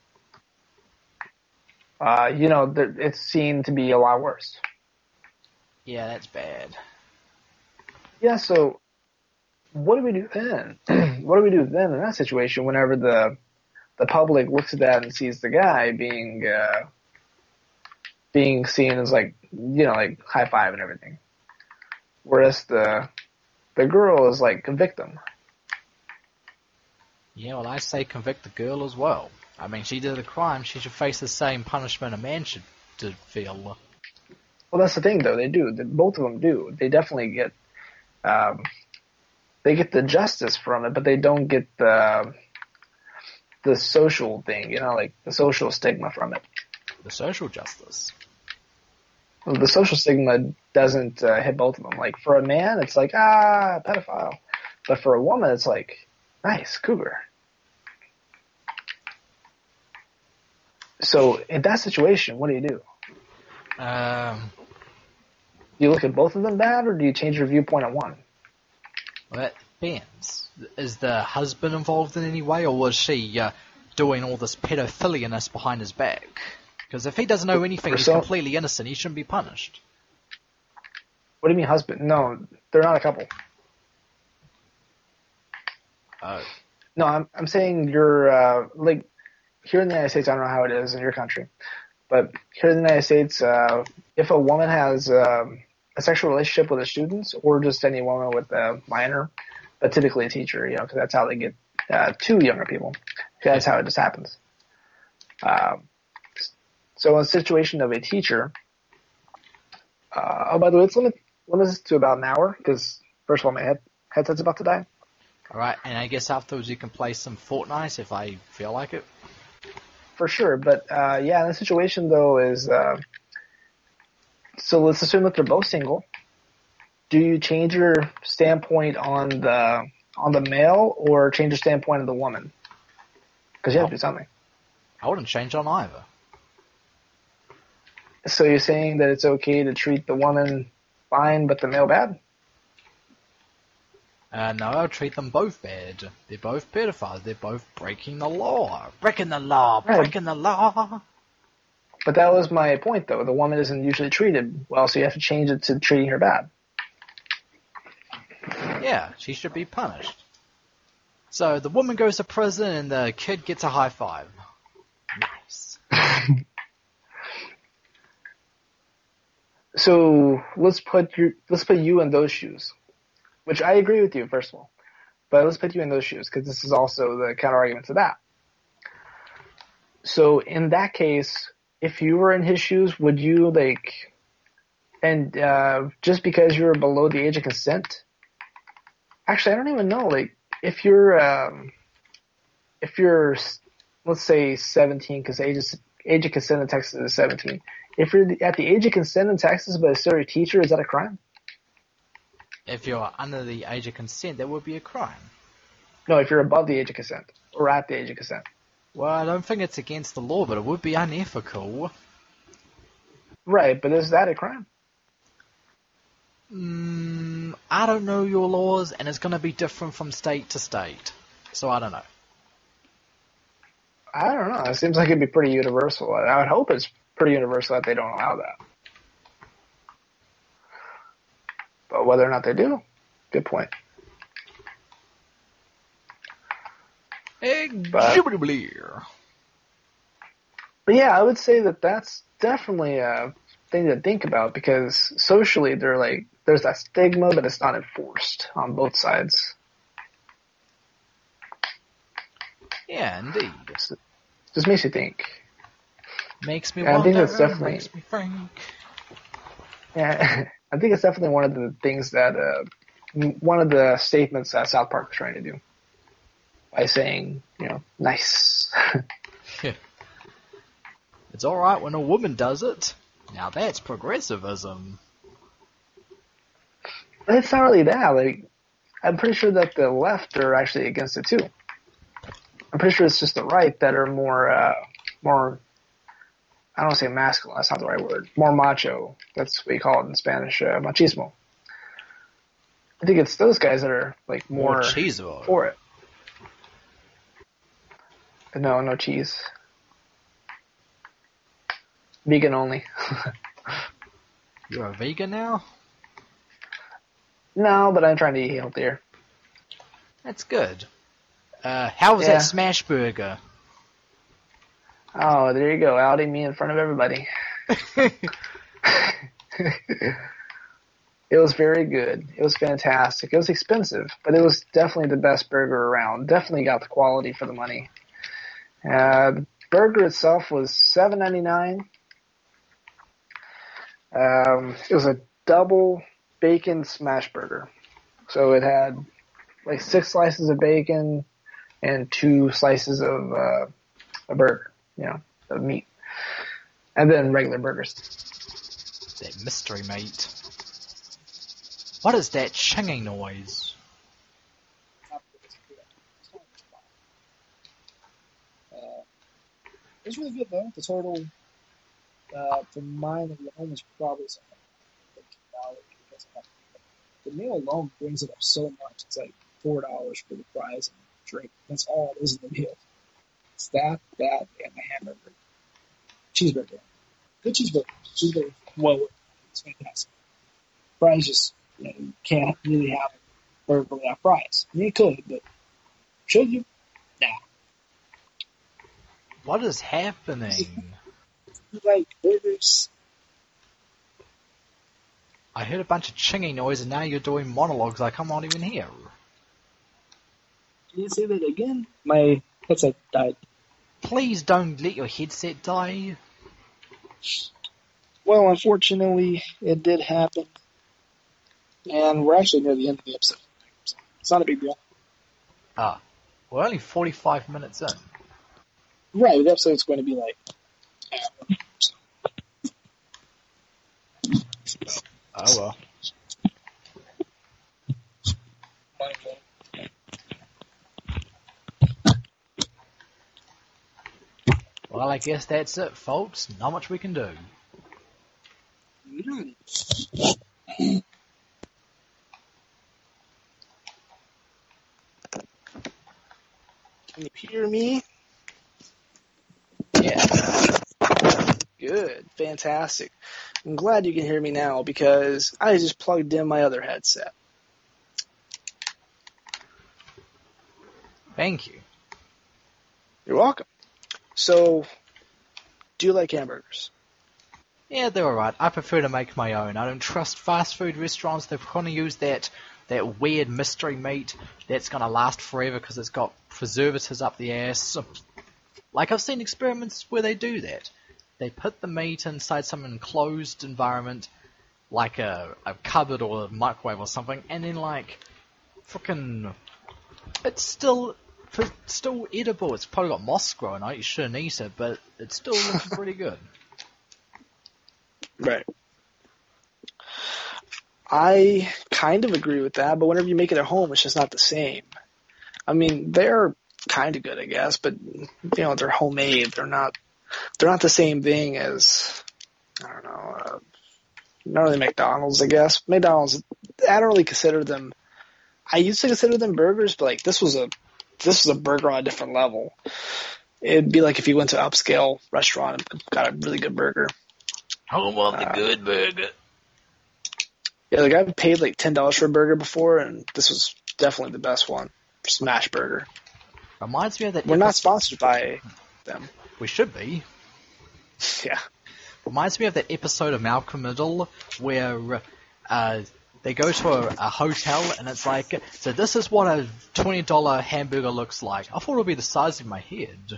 uh, you know, it's seen to be a lot worse. Yeah, that's bad. Yeah, so what do we do then? What do we do then in that situation whenever the the public looks at that and sees the guy being uh, being seen as like, you know, like high five and everything? Whereas the the girl is like a victim. Yeah, well, I say convict the girl as well. I mean, she did a crime. She should face the same punishment a man should did feel. Well, that's the thing, though. They do. Both of them do. They definitely get, um, they get the justice from it, but they don't get the the social thing. You know, like the social stigma from it. The social justice. Well, the social stigma doesn't uh, hit both of them. Like for a man, it's like ah, pedophile, but for a woman, it's like nice cougar. So in that situation, what do you do? Um, Do you look at both of them bad, or do you change your viewpoint on one? well, that depends. Is the husband involved in any way, or was she uh, doing all this pedophilianess behind his back? Because if he doesn't know anything, he's So- completely innocent. He shouldn't be punished. What do you mean husband? No, they're not a couple. Oh. No, I'm I'm saying you're uh, like here in the United States. I don't know how it is in your country, but here in the United States, uh, if a woman has um, a sexual relationship with a student, or just any woman with a minor, but typically a teacher, you know, because that's how they get uh, two younger people. That's how it just happens. Um, so in a situation of a teacher, uh, oh, by the way, let's limit limit this to about an hour because first of all, my head headset's about to die. Alright, and I guess afterwards you can play some Fortnite if I feel like it. For sure, but uh, yeah, the situation though is uh, so let's assume that they're both single. Do you change your standpoint on the on the male or change the standpoint of the woman? Because you have to do something. I wouldn't change on either. So you're saying that it's okay to treat the woman fine but the male bad? Uh, no, I'll treat them both bad. They're both pedophiles. They're both breaking the law. Breaking the law. Right. Breaking the law. But that was my point, though. The woman isn't usually treated well, so you have to change it to treating her bad. Yeah, she should be punished. So the woman goes to prison and the kid gets a high five. Nice. So let's put you let's put you in those shoes, which I agree with you, first of all. But let's put you in those shoes because this is also the counter argument to that. So in that case, if you were in his shoes, would you like, and uh, just because you're below the age of consent? Actually, I don't even know. Like, if you're um, if you're let's say seventeen, because age is, age of consent in Texas is seventeen. If you're at the age of consent in Texas but still a teacher, is that a crime? If you're under the age of consent, that would be a crime. No, if you're above the age of consent or at the age of consent. Well, I don't think it's against the law, but it would be unethical. Right, but is that a crime? Mm, I don't know your laws, and it's going to be different from state to state. So I don't know. I don't know. It seems like it'd be pretty universal. I would hope it's pretty universal that they don't allow that. But whether or not they do, good point. But, but yeah, I would say that that's definitely a thing to think about because socially they're like there's that stigma, but it's not enforced on both sides. Yeah, indeed. Just, just makes you think. Makes me and wonder. I think that's definitely. Makes me think. Yeah, I think it's definitely one of the things that uh, one of the statements that South Park was trying to do by saying, you know, nice. Yeah. It's all right when a woman does it. Now that's progressivism. But it's not really that. Like, I'm pretty sure that the left are actually against it too. I'm pretty sure it's just the right that are more, uh, more. I don't want to say masculine. That's not the right word. More macho. That's what you call it in Spanish. Uh, machismo. I think it's those guys that are like more Machismo. for it. But no, no cheese. Vegan only. You're a vegan now? No, but I'm trying to eat healthier. That's good. Uh, how was Yeah. that smash burger? Oh, there you go, outing me in front of everybody. It was very good. It was fantastic. It was expensive, but it was definitely the best burger around. Definitely got the quality for the money. Uh, the burger itself was seven ninety-nine. Um, it was a double bacon smash burger. So it had like six slices of bacon and two slices of uh, a burger, you know, of meat. And then regular burgers. That mystery meat. What is that chinging noise? Uh, it's really good though. The total uh, for mine alone is probably something like two dollars because I have the meal alone brings it up so much. It's like four dollars for the fries and drink. That's all it is in the meal. It's that, that, and a hamburger, cheeseburger. Good cheeseburger. Cheeseburger. Well, it's fantastic. Fries just you know, you can't really have a burger without fries. I mean, you could, but should you? Nah. What is happening? You like burgers? I heard a bunch of chinging noise and now you're doing monologues like I'm not even here. Can you say that again? My headset died. Please don't let your headset die. Well, unfortunately, it did happen. And we're actually near the end of the episode. So it's not a big deal. Ah, we're only forty-five minutes in. Right, the episode's going to be like... Oh well. Well, I guess that's it, folks. Not much we can do. Mm. Can you hear me? Yeah. Good. Fantastic. I'm glad you can hear me now because I just plugged in my other headset. Thank you. You're welcome. So, do you like hamburgers? Yeah, they're alright. I prefer to make my own. I don't trust fast food restaurants. They're going to use that, that weird mystery meat that's going to last forever because it's got preservatives up the ass. Like, I've seen experiments where they do that. They put the meat inside some enclosed environment, like a, a cupboard or a microwave or something, and then, like, frickin' it's still it's still edible. It's probably got moss growing on it. You shouldn't eat it, but it's still looking pretty good. Right. I kind of agree with that, but whenever you make it at home, it's just not the same. I mean, they're kind of good, I guess, but you know, they're homemade. They're not. They're not the same thing as I don't know. Uh, not really McDonald's, I guess. McDonald's. I don't really consider them. I used to consider them burgers, but like this was a this was a burger on a different level. It'd be like if you went to an upscale restaurant and got a really good burger. Home of the Uh, good burger. Yeah, like I've paid like ten dollars for a burger before, and this was definitely the best one. Smash Burger. Reminds me of that. We're not episode- sponsored by them. We should be. Yeah. Reminds me of that episode of Malcolm Middle where uh, they go to a, a hotel and it's like, so this is what a twenty dollar hamburger looks like. I thought it would be the size of my head.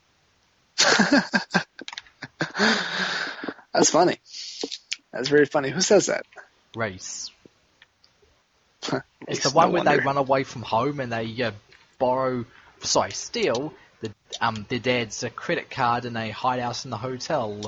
That's funny. That's very funny. Who says that? Race. Makes It's the no one where they wonder. run away from home and they uh, borrow, sorry, steal the, um, their dad's uh, credit card and they hide out in the hotel.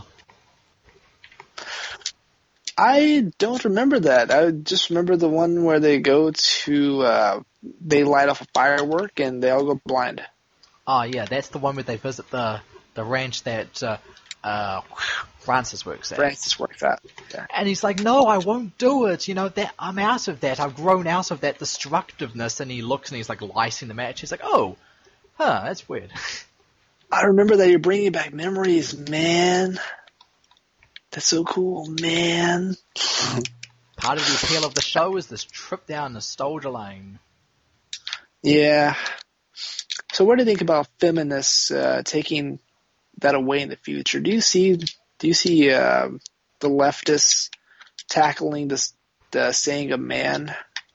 I don't remember that. I just remember the one where they go to, uh, they light off a firework and they all go blind. Oh yeah, that's the one where they visit the, the ranch that uh, uh, Francis works at. Francis works at. Yeah. And he's like, no, I won't do it. You know, that I'm out of that. I've grown out of that destructiveness. And he looks and he's like lighting the match. He's like, oh, huh, that's weird. I remember that you're bringing back memories, man. That's so cool, man. Part of the appeal of the show is this trip down nostalgia lane. Yeah. So what do you think about feminists uh, taking that away in the future? Do you see do you see uh, the leftists tackling this the saying of man?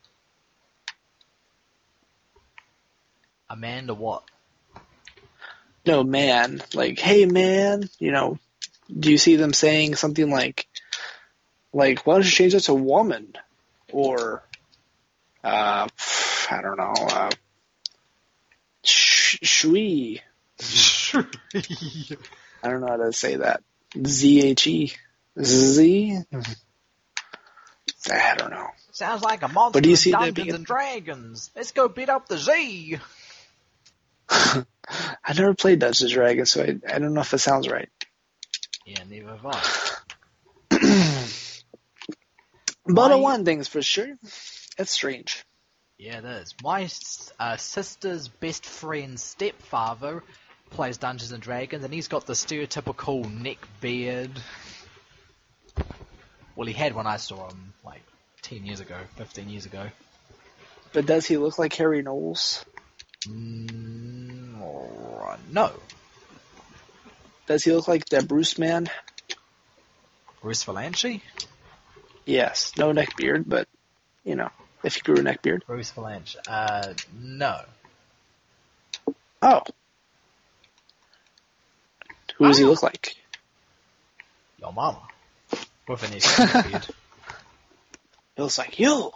Amanda what? No, man. Like, hey, man. You know, do you see them saying something like, like, why don't you change that to woman? Or, uh, I don't know, uh, sh- shui. I don't know how to say that. Z H E. Z? I don't know. Sounds like a monster But do you in see that Dungeons being- and Dragons. Let's go beat up the Z. I never played Dungeons and Dragons, so I, I don't know if it sounds right. Yeah, neither have I. But My- uh, one thing's for sure, it's strange. Yeah, it is. My uh, sister's best friend's stepfather plays Dungeons and Dragons, and he's got the stereotypical neck beard. Well, he had when I saw him, like, ten years ago, fifteen years ago. But does he look like Harry Knowles? Mm, or- no. Does he look like that Bruce man? Bruce Valanche? Yes. No neck beard, but, you know, if he grew a neck beard. Bruce Valanche. Uh, no. Oh. Who does he Oh. look like? Your mama. With an neck beard. He looks like you.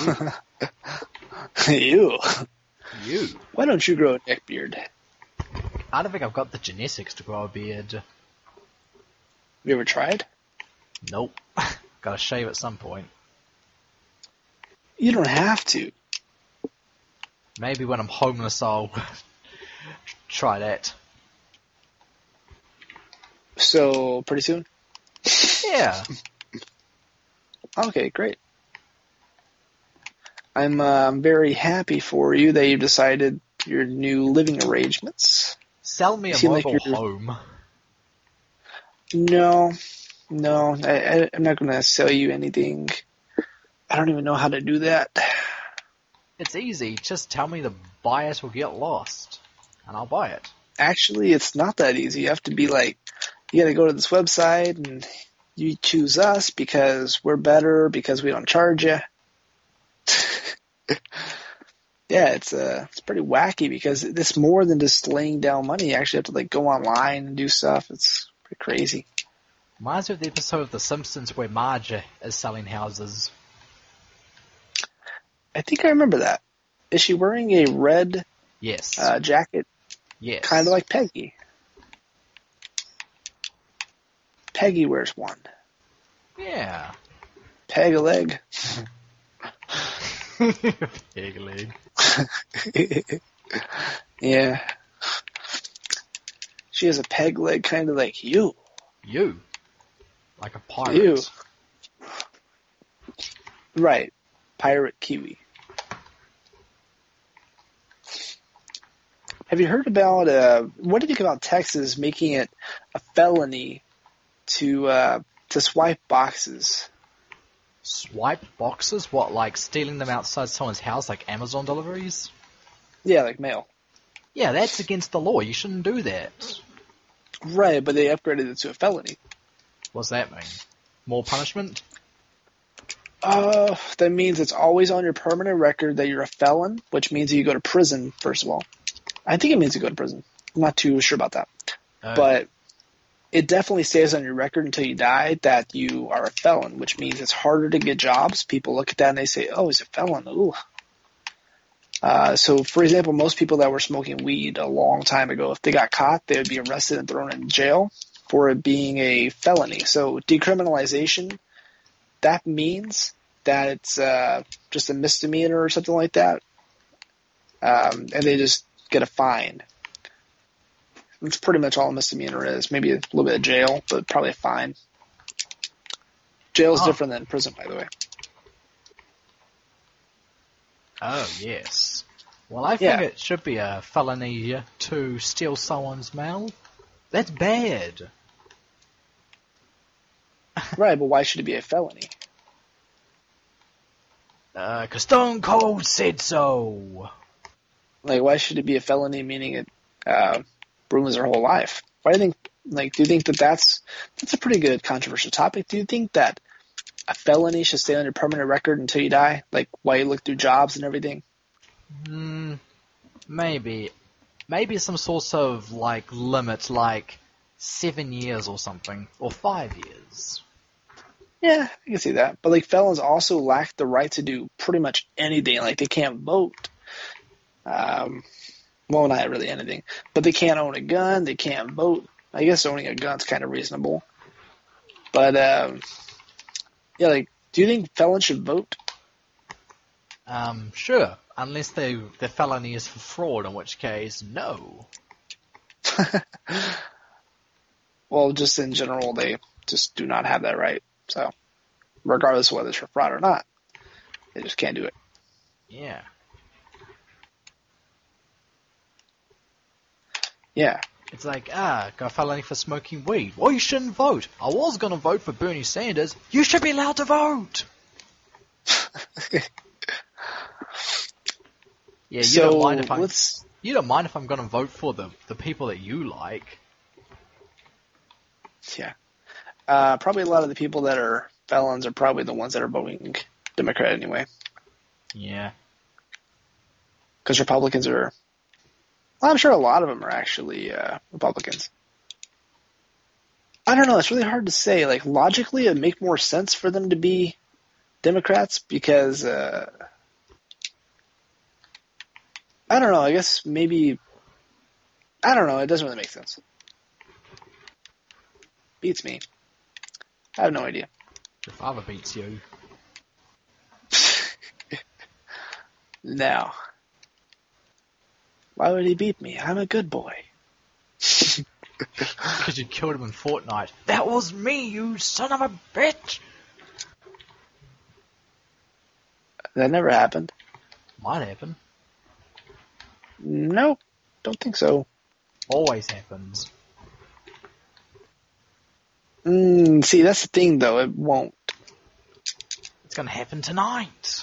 you. You. Why don't you grow a neck beard? I don't think I've got the genetics to grow a beard. Have you ever tried? Nope. Gotta shave at some point. You don't have to. Maybe when I'm homeless I'll try that. So pretty soon. Yeah. Okay, great. I'm uh, very happy for you that you've decided your new living arrangements. Sell me You a seem like mobile you're- home. No, no, I, I, I'm not going to sell you anything. I don't even know how to do that. It's easy. Just tell me to buy it or get lost, and I'll buy it. Actually, it's not that easy. You have to be like, you got to go to this website and you choose us because we're better, because we don't charge you. Yeah, it's uh, it's pretty wacky because it's more than just laying down money. You actually have to like go online and do stuff. It's pretty crazy. Reminds me of the episode of The Simpsons where Marge is selling houses. I think I remember that. Is she wearing a red Yes. uh, jacket, yes. kind of like Peggy? Peggy wears one. Yeah. Peg a leg. Pig leg. Yeah. She has a peg leg kind of like you. You. Like a pirate. You. Right. Pirate Kiwi. Have you heard about, uh, what do you think about Texas making it a felony to, uh, to swipe boxes? Swipe boxes? What, like stealing them outside someone's house like Amazon deliveries? Yeah, like mail. Yeah, that's against the law. You shouldn't do that. Right, but they upgraded it to a felony. What's that mean? More punishment? Uh, that means it's always on your permanent record that you're a felon, which means you go to prison, first of all. I think it means you go to prison. I'm not too sure about that. Oh. But it definitely stays on your record until you die that you are a felon, which means it's harder to get jobs. People look at that and they say, oh, he's a felon. Ooh. Uh, so, for example, most people that were smoking weed a long time ago, if they got caught, they would be arrested and thrown in jail for it being a felony. So decriminalization, that means that it's uh, just a misdemeanor or something like that. Um, and they just get a fine. That's pretty much all a misdemeanor is. Maybe a little bit of jail, but probably a fine. Jail is Oh. different than prison, by the way. Oh, yes. Well, I think Yeah. it should be a felony to steal someone's mail. That's bad. Right, but why should it be a felony? Uh, 'cause Stone Cold said so. Like, why should it be a felony, meaning it uh, ruins their whole life? Why do you think, like, do you think that that's, that's a pretty good controversial topic? Do you think that a felony should stay on your permanent record until you die? Like, while you look through jobs and everything? Hmm, maybe. Maybe some sort of, like, limit, like seven years or something. Or five years. Yeah, I can see that. But, like, felons also lack the right to do pretty much anything. Like, they can't vote. Um, well, not really anything. But they can't own a gun. They can't vote. I guess owning a gun's kind of reasonable. But, um, yeah, like, do you think felons should vote? Um, sure. Unless they, the felony is for fraud, in which case, no. Well, just in general, they just do not have that right. So, regardless of whether it's for fraud or not, they just can't do it. Yeah. Yeah. It's like, ah, got a felony for smoking weed. Well, you shouldn't vote. I was going to vote for Bernie Sanders. You should be allowed to vote. Yeah, you so, don't mind if I'm, let's... you don't mind if I'm going to vote for the the people that you like. Yeah. Uh, probably a lot of the people that are felons are probably the ones that are voting Democrat anyway. Yeah. Because Republicans are... Well, I'm sure a lot of them are actually uh, Republicans. I don't know. It's really hard to say. Like, logically, it would make more sense for them to be Democrats because... Uh, I don't know. I guess maybe... I don't know. It doesn't really make sense. Beats me. I have no idea. Your father beats you. No. Why would he beat me? I'm a good boy. Because you killed him in Fortnite. That was me, you son of a bitch! That never happened. Might happen. No, don't think so. Always happens. Mm, see, that's the thing, though. It won't. It's gonna happen tonight.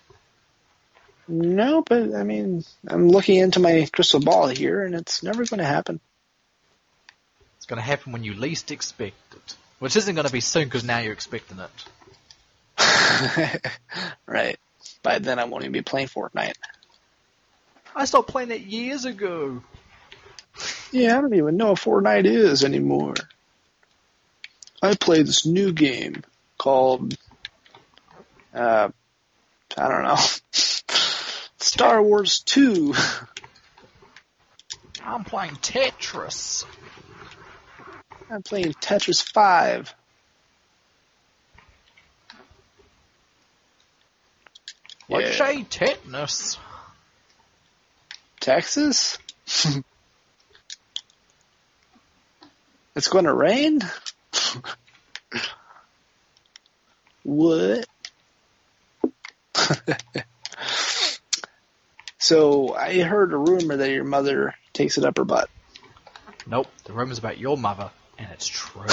No, but, I mean, I'm looking into my crystal ball here, and it's never going to happen. It's gonna happen when you least expect it. Which isn't gonna be soon, because now you're expecting it. Right. By then, I won't even be playing Fortnite. I stopped playing it years ago. Yeah, I don't even know what Fortnite is anymore. I play this new game called, uh, I don't know, Star Wars two. I'm playing Tetris. I'm playing Tetris five. What'd you Yeah. say, tetanus? Texas? It's going to rain? What? So, I heard a rumor that your mother takes it up her butt. Nope, the rumor's about your mother, and it's true.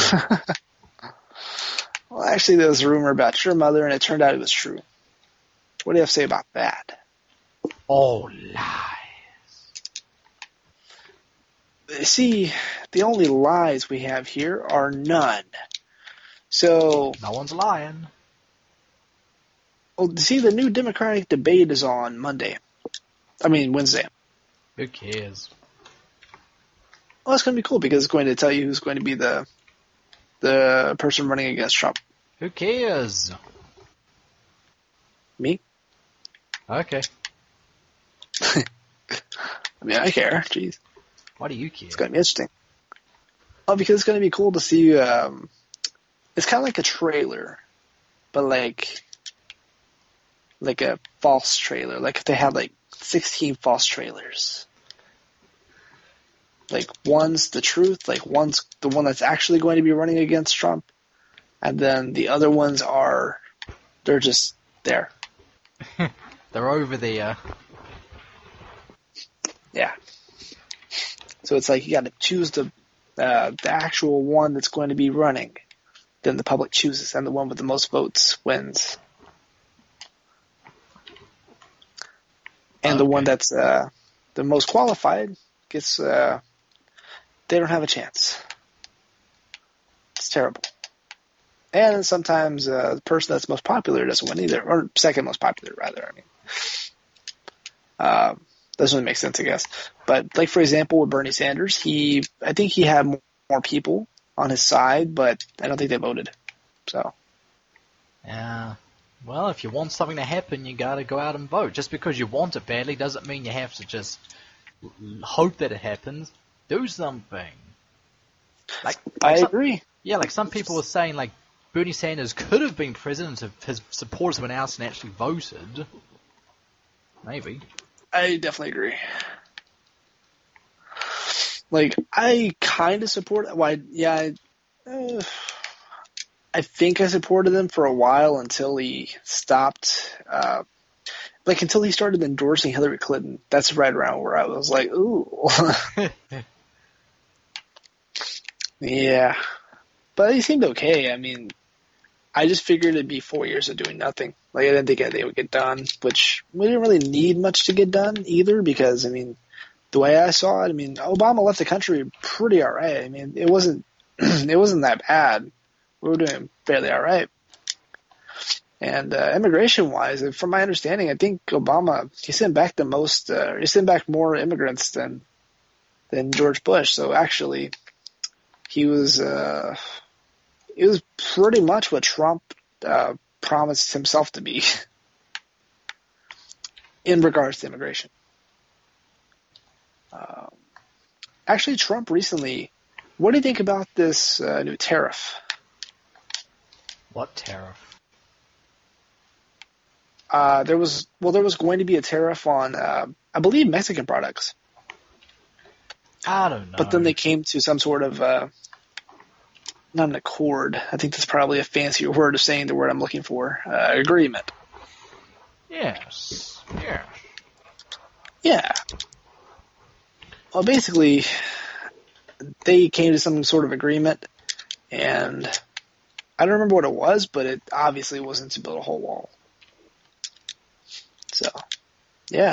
Well, actually, there was a rumor about your mother, and it turned out it was true. What do you have to say about that? Oh, lies. See, the only lies we have here are none. So, No one's lying. well, see, the new Democratic debate is on Monday. I mean, Wednesday. Who cares? Well, that's going to be cool because it's going to tell you who's going to be the the person running against Trump. Who cares? Me? Okay. I mean, I care. Jeez. Why do you care? It's going to be interesting. Oh, because it's going to be cool to see. Um, it's kind of like a trailer, but like like a false trailer. Like if they had like sixteen false trailers. Like one's the truth, like one's the one that's actually going to be running against Trump, and then the other ones are they're just there. They're over there. Yeah. So it's like you got to choose the uh, the actual one that's going to be running. Then the public chooses, and the one with the most votes wins. And the Okay. one that's uh, the most qualified gets. Uh, they don't have a chance. It's terrible. And sometimes uh, the person that's most popular doesn't win either, or second most popular rather. I mean, um, doesn't really make sense, I guess. But like for example, with Bernie Sanders, he I think he had more, more people on his side, but I don't think they voted. So Yeah. Well, if you want something to happen, you gotta go out and vote. Just because you want it badly doesn't mean you have to just l- hope that it happens. Do something. Like, I like some, agree. yeah, like some people were saying, like Bernie Sanders could have been president if his supporters went out and actually voted. Maybe. I definitely agree. Like I kind of support. Why? Yeah. I, uh, I think I supported him for a while until he stopped. Uh, like until he started endorsing Hillary Clinton. That's right around where I was like, ooh. Yeah. But he seemed okay. I mean, I just figured it'd be four years of doing nothing. Like, I didn't think they would get done, which we didn't really need much to get done either because, I mean, the way I saw it, I mean, Obama left the country pretty all right. I mean, it wasn't it wasn't that bad. We were doing fairly all right. And uh, immigration-wise, from my understanding, I think Obama, he sent back the most, uh, he sent back more immigrants than than George Bush. So actually, he was uh, it was pretty much what Trump uh, promised himself to be in regards to immigration. Um, actually, Trump recently, what do you think about this uh, new tariff? What tariff? Uh, there was well, there was going to be a tariff on, uh, I believe, Mexican products. I don't know. But then they came to some sort of, uh, not an accord. I think that's probably a fancier word of saying the word I'm looking for. Uh, agreement. Yes. Yes. Yeah. Well, basically, they came to some sort of agreement, and I don't remember what it was, but it obviously wasn't to build a whole wall. So, yeah.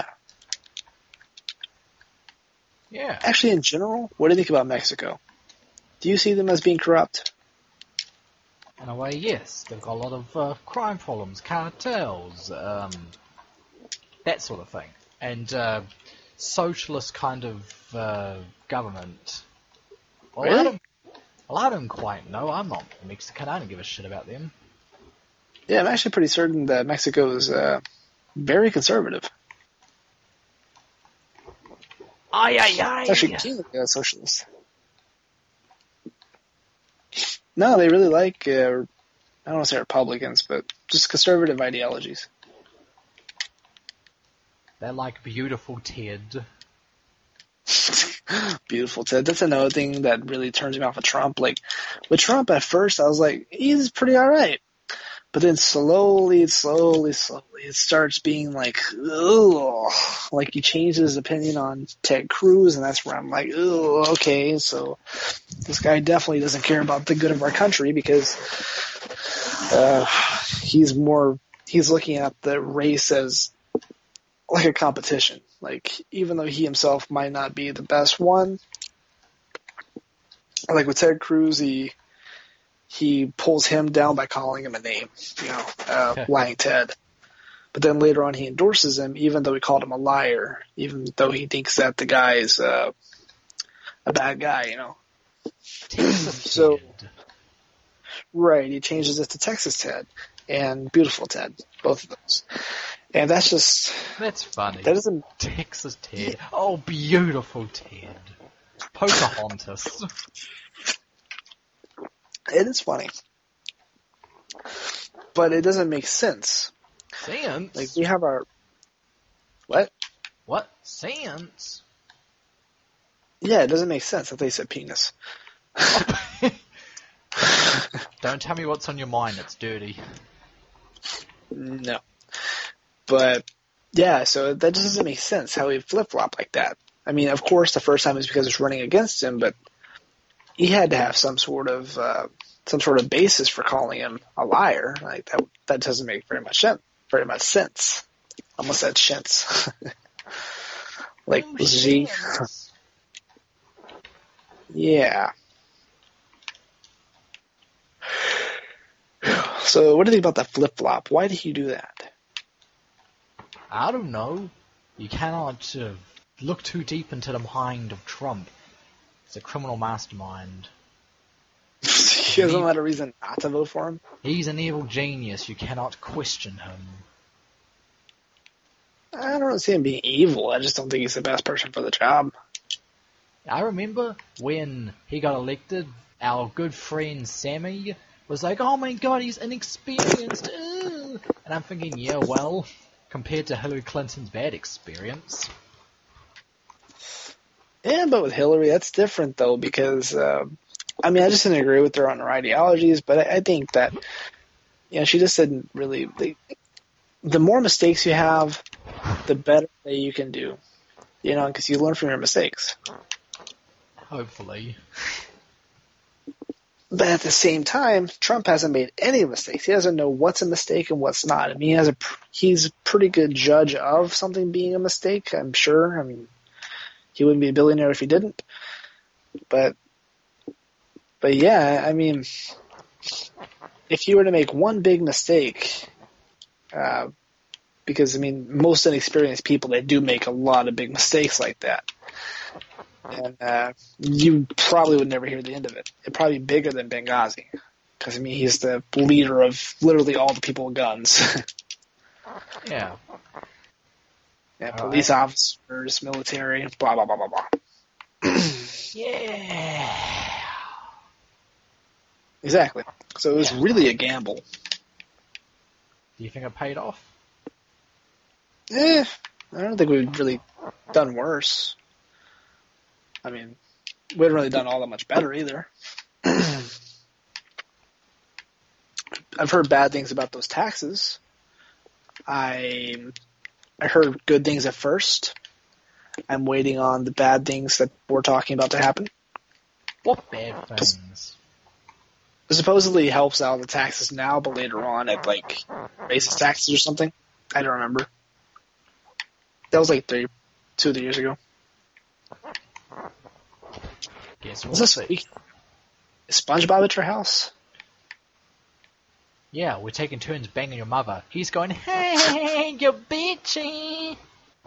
Yeah. Actually, in general, what do you think about Mexico? Do you see them as being corrupt? In a way, yes. They've got a lot of uh, crime problems, cartels, um, that sort of thing. And uh, socialist kind of uh, government. Well, Really? I don't, well, I don't quite know. I'm not Mexican. I don't give a shit about them. Yeah, I'm actually pretty certain that Mexico is uh, very conservative. Ay, ay, ay. It's actually keenly uh, socialist. No, they really like, uh, I don't want to say Republicans, but just conservative ideologies. They're like beautiful Ted. Beautiful Ted. That's another thing that really turns me off of Trump. Like, with Trump at first, I was like, he's pretty alright. But then slowly, slowly, slowly, it starts being like, ugh. Like, he changed his opinion on Ted Cruz, and that's where I'm like, ugh, okay, so this guy definitely doesn't care about the good of our country because uh, he's more, he's looking at the race as like a competition. Like, even though he himself might not be the best one, like with Ted Cruz, he he pulls him down by calling him a name, you know, uh, lying Ted. But then later on he endorses him, even though he called him a liar, even though he thinks that the guy is uh, a bad guy, you know. Texas So, Ted. right, he changes it to Texas Ted and Beautiful Ted, both of those. And that's just... That's funny. That doesn't... Texas Ted. Oh, beautiful Ted. Pocahontas. It is funny. But it doesn't make sense. Sense? Like, we have our... What? What? Sense? Yeah, it doesn't make sense. I thought you said penis. Don't tell me what's on your mind. It's dirty. No. But, yeah, so that just doesn't make sense how he flip-flop like that. I mean, of course, the first time is because it's running against him, but he had to have some sort of uh, some sort of basis for calling him a liar. Like that, that doesn't make very much sense. Very much sense. Almost said shents. Like Oh, Z. sense. Yeah. So, what do you think about that flip flop? Why did he do that? I don't know. You cannot uh, look too deep into the mind of Trump. He's a criminal mastermind. He doesn't have a reason not to vote for him. He's an evil genius. You cannot question him. I don't see him being evil. I just don't think he's the best person for the job. I remember when he got elected, our good friend Sammy was like, oh my god, he's inexperienced. Ugh. And I'm thinking, yeah, well, compared to Hillary Clinton's bad experience. Yeah, but with Hillary, that's different, though, because, uh, I mean, I just didn't agree with her on her ideologies, but I, I think that, you know, she just didn't really... They, the more mistakes you have, the better that you can do, you know, because you learn from your mistakes. Hopefully. But at the same time, Trump hasn't made any mistakes. He doesn't know what's a mistake and what's not. I mean, he has a, he's a pretty good judge of something being a mistake, I'm sure. I mean, he wouldn't be a billionaire if he didn't. But, but yeah, I mean, if you were to make one big mistake, uh, because, I mean, most inexperienced people, they do make a lot of big mistakes like that. And uh, you probably would never hear the end of it. It'd probably be bigger than Benghazi. Because, I mean, he's the leader of literally all the people with guns. Yeah. Yeah, All police right. officers, military, blah, blah, blah, blah, blah. Yeah. Exactly. So it was Yeah. really a gamble. Do you think it paid off? Eh, I don't think we've really done worse. I mean, we haven't really done all that much better either. I've heard bad things about those taxes. I I heard good things at first. I'm waiting on the bad things that we're talking about to happen. What bad things? It supposedly helps out the taxes now, but later on it like raises taxes or something. I don't remember. That was like three, two, three years ago. Guess we'll Is this see. Is SpongeBob at your house? Yeah, we're taking turns banging your mother. He's going, hey, you bitchy.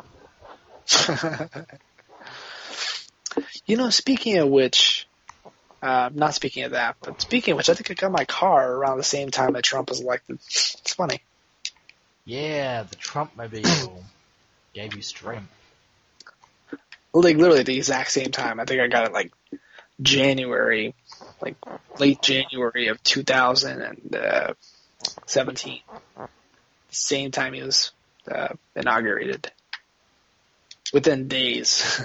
You know, speaking of which, uh, not speaking of that, but speaking of which, I think I got my car around the same time that Trump was elected. It's funny. Yeah, the Trump mobile gave you strength. Like, literally at the exact same time. I think I got it, like, January, like, late January of two thousand seventeen. The same time he was uh, inaugurated. Within days.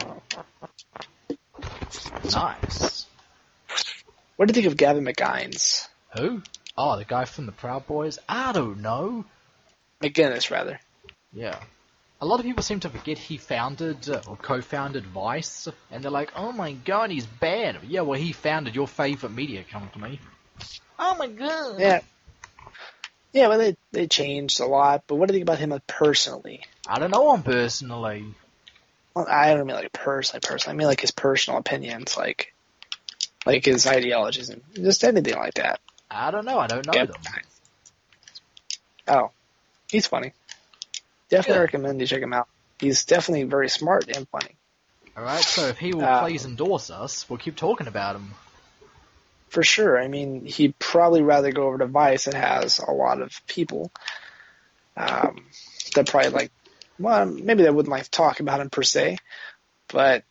Nice. What do you think of Gavin McGuinness? Who? Oh, the guy from the Proud Boys? I don't know. McGinnis, rather. Yeah. A lot of people seem to forget he founded uh, or co-founded Vice, and they're like, oh my god, he's bad. Yeah, well, he founded your favorite media company. Oh my god. Yeah. Yeah, well, they, they changed a lot, but what do you think about him personally? I don't know him personally. Well, I don't mean like personally, personally. I mean like his personal opinions, like like his ideologies, and just anything like that. I don't know. I don't know Yeah. them. Oh, he's funny. Definitely Good. recommend you check him out. He's definitely very smart and funny. Alright, so if he will Uh, please endorse us, we'll keep talking about him. For sure. I mean, he'd probably rather go over to Vice that has a lot of people um, that probably like, well, maybe they wouldn't like to talk about him per se, but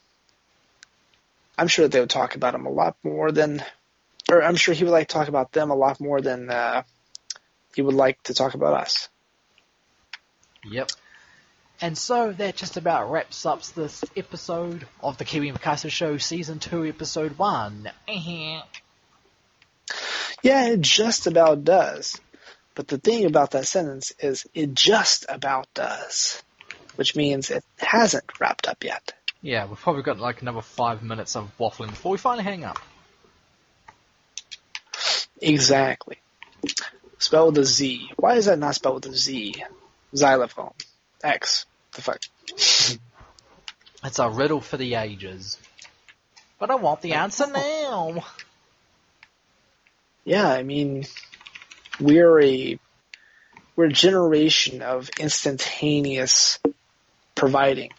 I'm sure that they would talk about him a lot more than, or I'm sure he would like to talk about them a lot more than uh, he would like to talk about us. Yep. And so that just about wraps up this episode of the Kiwi Mikasa Show Season two, Episode one. Yeah, it just about does. But the thing about that sentence is it just about does, which means it hasn't wrapped up yet. Yeah, we've probably got like another five minutes of waffling before we finally hang up. Exactly. Spelled with a Z. Why is that not spelled with a Z? Xylophone. X. The fuck? It's a riddle for the ages. But I want the answer now. Yeah, I mean, we're a we're a generation of instantaneous providing.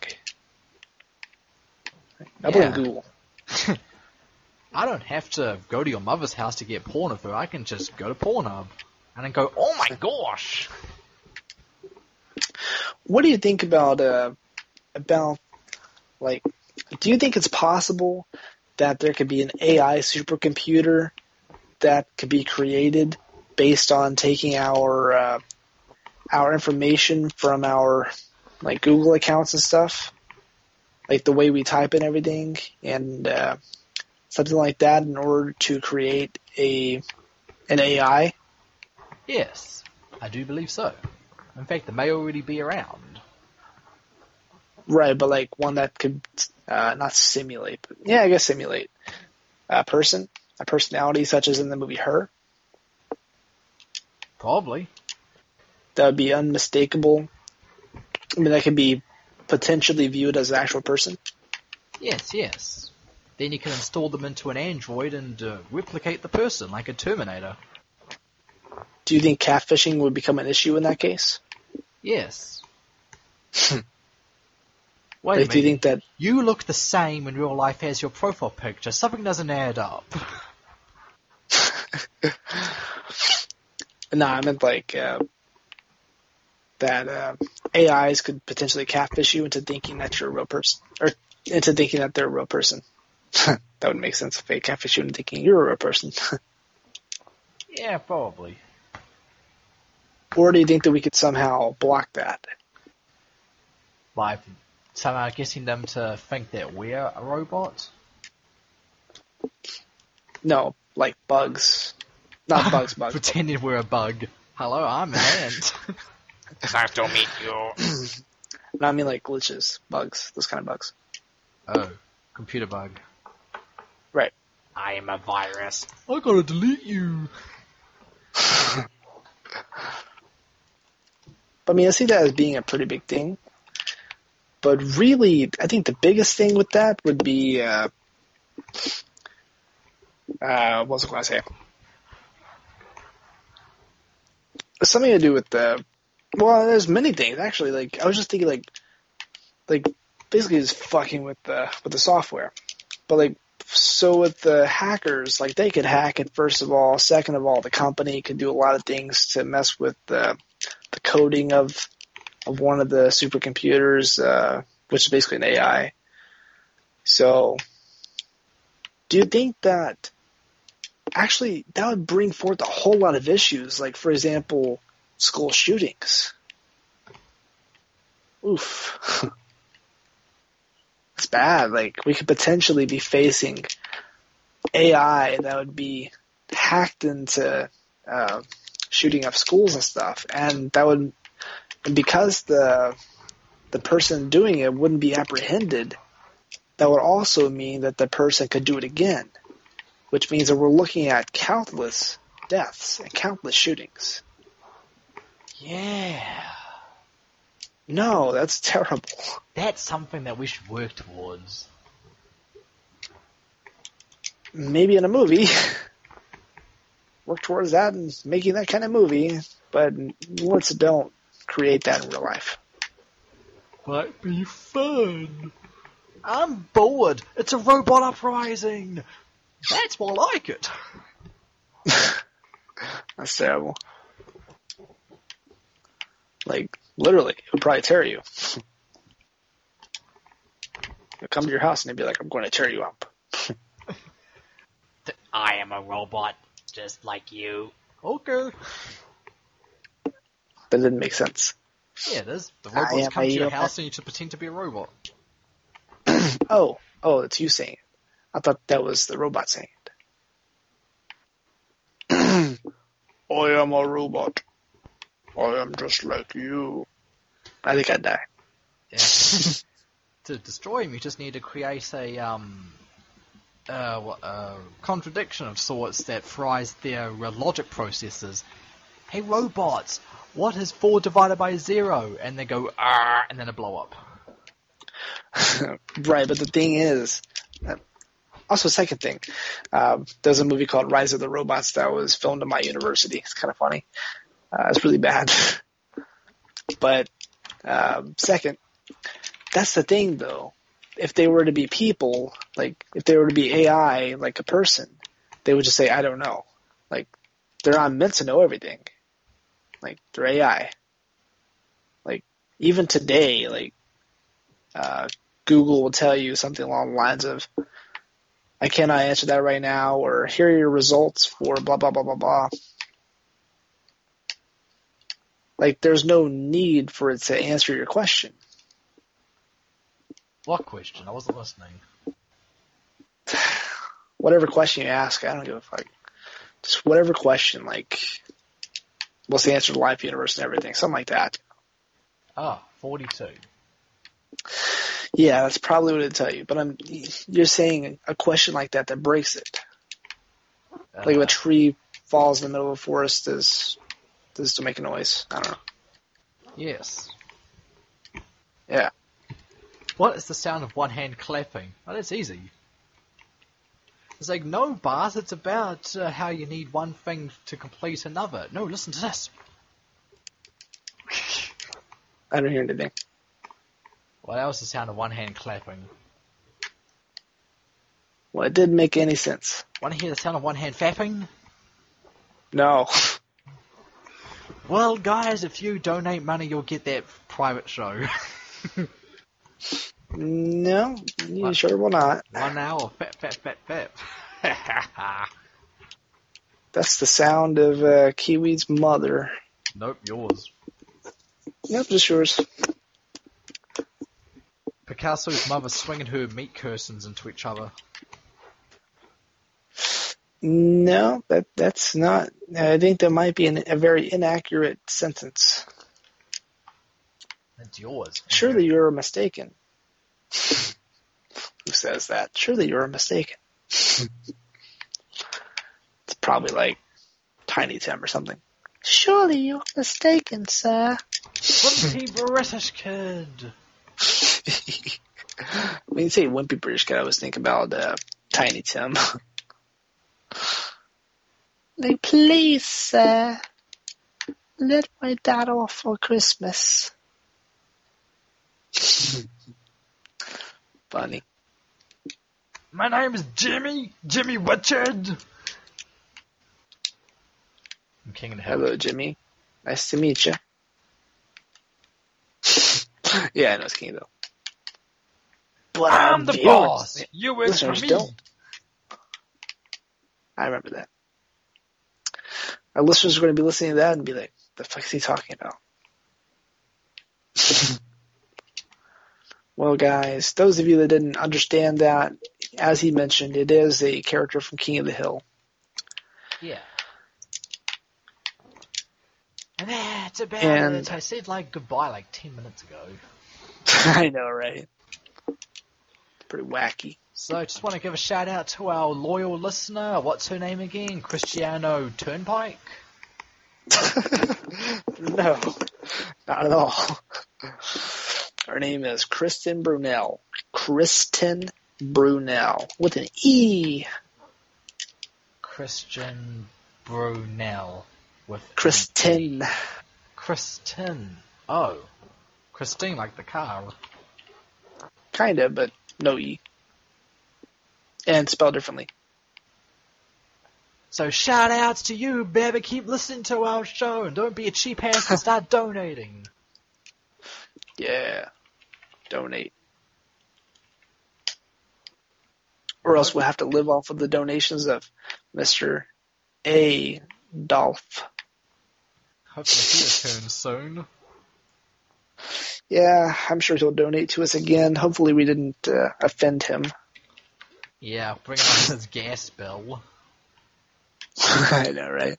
I blame Yeah. Google. I don't have to go to your mother's house to get porn of her. I can just go to Pornhub and then go, oh my gosh. What do you think about uh about like? Do you think it's possible that there could be an A I supercomputer that could be created based on taking our uh, our information from our like Google accounts and stuff, like the way we type and everything, and uh, something like that, in order to create a an A I? Yes, I do believe so. In fact, they may already be around. Right, but like one that could uh, not simulate, but yeah, I guess simulate a person, a personality such as in the movie Her. Probably. That would be unmistakable. I mean, that could be potentially viewed as an actual person. Yes, yes. Then you can install them into an android and uh, replicate the person like a Terminator. Do you think catfishing would become an issue in that case? Yes. Wait a Like, minute. do you think that? You look the same in real life as your profile picture. Something doesn't add up. No, I meant like uh, that uh, A Is could potentially catfish you into thinking that you're a real person, or into thinking that they're a real person. That would make sense if they catfish you into thinking you're a real person. Yeah, probably. Or do you think that we could somehow block that? By somehow getting them to think that we're a robot? No, like bugs. Not bugs, bugs. Pretending we're a bug. Hello, I'm an ant. Nice to meet you. No, I mean like glitches, bugs, those kind of bugs. Oh, computer bug. Right. I am a virus. I gotta delete you. I mean, I see that as being a pretty big thing. But really, I think the biggest thing with that would be, uh, uh, what was I going to say? Something to do with the, well, there's many things, actually. Like, I was just thinking, like, like, basically just fucking with the, with the software. But, like, so with the hackers, like, they could hack it, first of all. Second of all, the company could do a lot of things to mess with the, the coding of of one of the supercomputers, uh, which is basically an A I. So, do you think that actually that would bring forth a whole lot of issues? Like, for example, school shootings. Oof. It's bad. Like, we could potentially be facing A I that would be hacked into uh, shooting up schools and stuff, and that would, and because the the person doing it wouldn't be apprehended, that would also mean that the person could do it again, which means that we're looking at countless deaths and countless shootings. Yeah. No, that's terrible. That's something that we should work towards. Maybe in a movie. Work towards that and making that kind of movie, but let's don't create that in real life. Might be fun. I'm bored. It's a robot uprising. That's more like it. That's terrible. Like, literally, it would probably tear you. They'll come to your house and they'd be like, I'm going to tear you up. I am a robot, just like you. Okay. That didn't make sense. Yeah, it is. The I robots am come a to your robot. house and you just pretend to be a robot. Oh, oh, it's you saying it. I thought that was the robot saying it. I am a robot. I am just like you. I think I'd die. Yeah. To destroy him, you just need to create a um, uh, what, uh, contradiction of sorts that fries their uh, logic processes. Hey robots, what is four divided by zero? And they go, ah, and then they blow up. Right, but the thing is, uh, also second thing, um, there's a movie called Rise of the Robots that was filmed at my university. It's kind of funny. Uh, it's really bad. But um, second, that's the thing though. If they were to be people, like if they were to be A I, like a person, they would just say, I don't know. Like, they're not meant to know everything. Like, they're A I. Like, even today, like, uh, Google will tell you something along the lines of, I cannot answer that right now, or here are your results for blah, blah, blah, blah, blah. Like, there's no need for it to answer your question. What question? I wasn't listening. Whatever question you ask, I don't give a fuck. Just whatever question, like, what's the answer to life, universe, and everything, something like that. Ah, forty-two. Yeah, that's probably what it'd tell you. But I'm, you're saying a question like that that breaks it. Uh, Like if a tree falls in the middle of a forest, does does it still make a noise? I don't know. Yes. Yeah. What is the sound of one hand clapping? Oh, that's easy. It's like, no, Bart, it's about uh, how you need one thing to complete another. No, listen to this. I don't hear anything. What else is the sound of one hand clapping? Well, it didn't make any sense. Want to hear the sound of one hand fapping? No. Well, guys, if you donate money, you'll get that private show. No, you What? sure will not. One hour, fap, fap, fap, fap. That's the sound of uh, Kiwi's mother. Nope, yours. Nope, just yours. Picasso's mother swinging her meat curtains into each other. No, that that's not. I think that might be an, a very inaccurate sentence. That's yours. Surely you're mistaken. Who says that? Surely you're mistaken. It's probably like Tiny Tim or something. Surely you're mistaken, sir. Wimpy British kid. When you say wimpy British kid, I always think about uh, Tiny Tim. Like, please, sir, let my dad off for Christmas. Funny. My name is Jimmy, Jimmy Richard. I'm King of the Hill. Hello, Jimmy. Nice to meet you. Yeah, I know it's King of the Hill. But I'm the viewers- boss. You work for listeners me. don't. I remember that. Our listeners are going to be listening to that and be like, the fuck is he talking about? Well, guys, those of you that didn't understand that, as he mentioned, it is a character from King of the Hill. Yeah. And that's about And- it. I said like goodbye like ten minutes ago. I know, right? Pretty wacky. So I just want to give a shout out to our loyal listener. What's her name again? Cristiano Turnpike? No, not at all. Her name is Kristen Brunel. Kristen Brunel with an E. Christian Brunel. With an E. Kristen. Kristen. Oh. Christine, like the car. Kinda, but no E. And spelled differently. So shout outs to you, baby. Keep listening to our show and don't be a cheap ass and start donating. Yeah. Donate. Or else we'll have to live off of the donations of Mister A. Dolph. Hopefully he returns soon. Yeah, I'm sure he'll donate to us again. Hopefully we didn't uh, offend him. Yeah, bring on his gas bill. I know, right?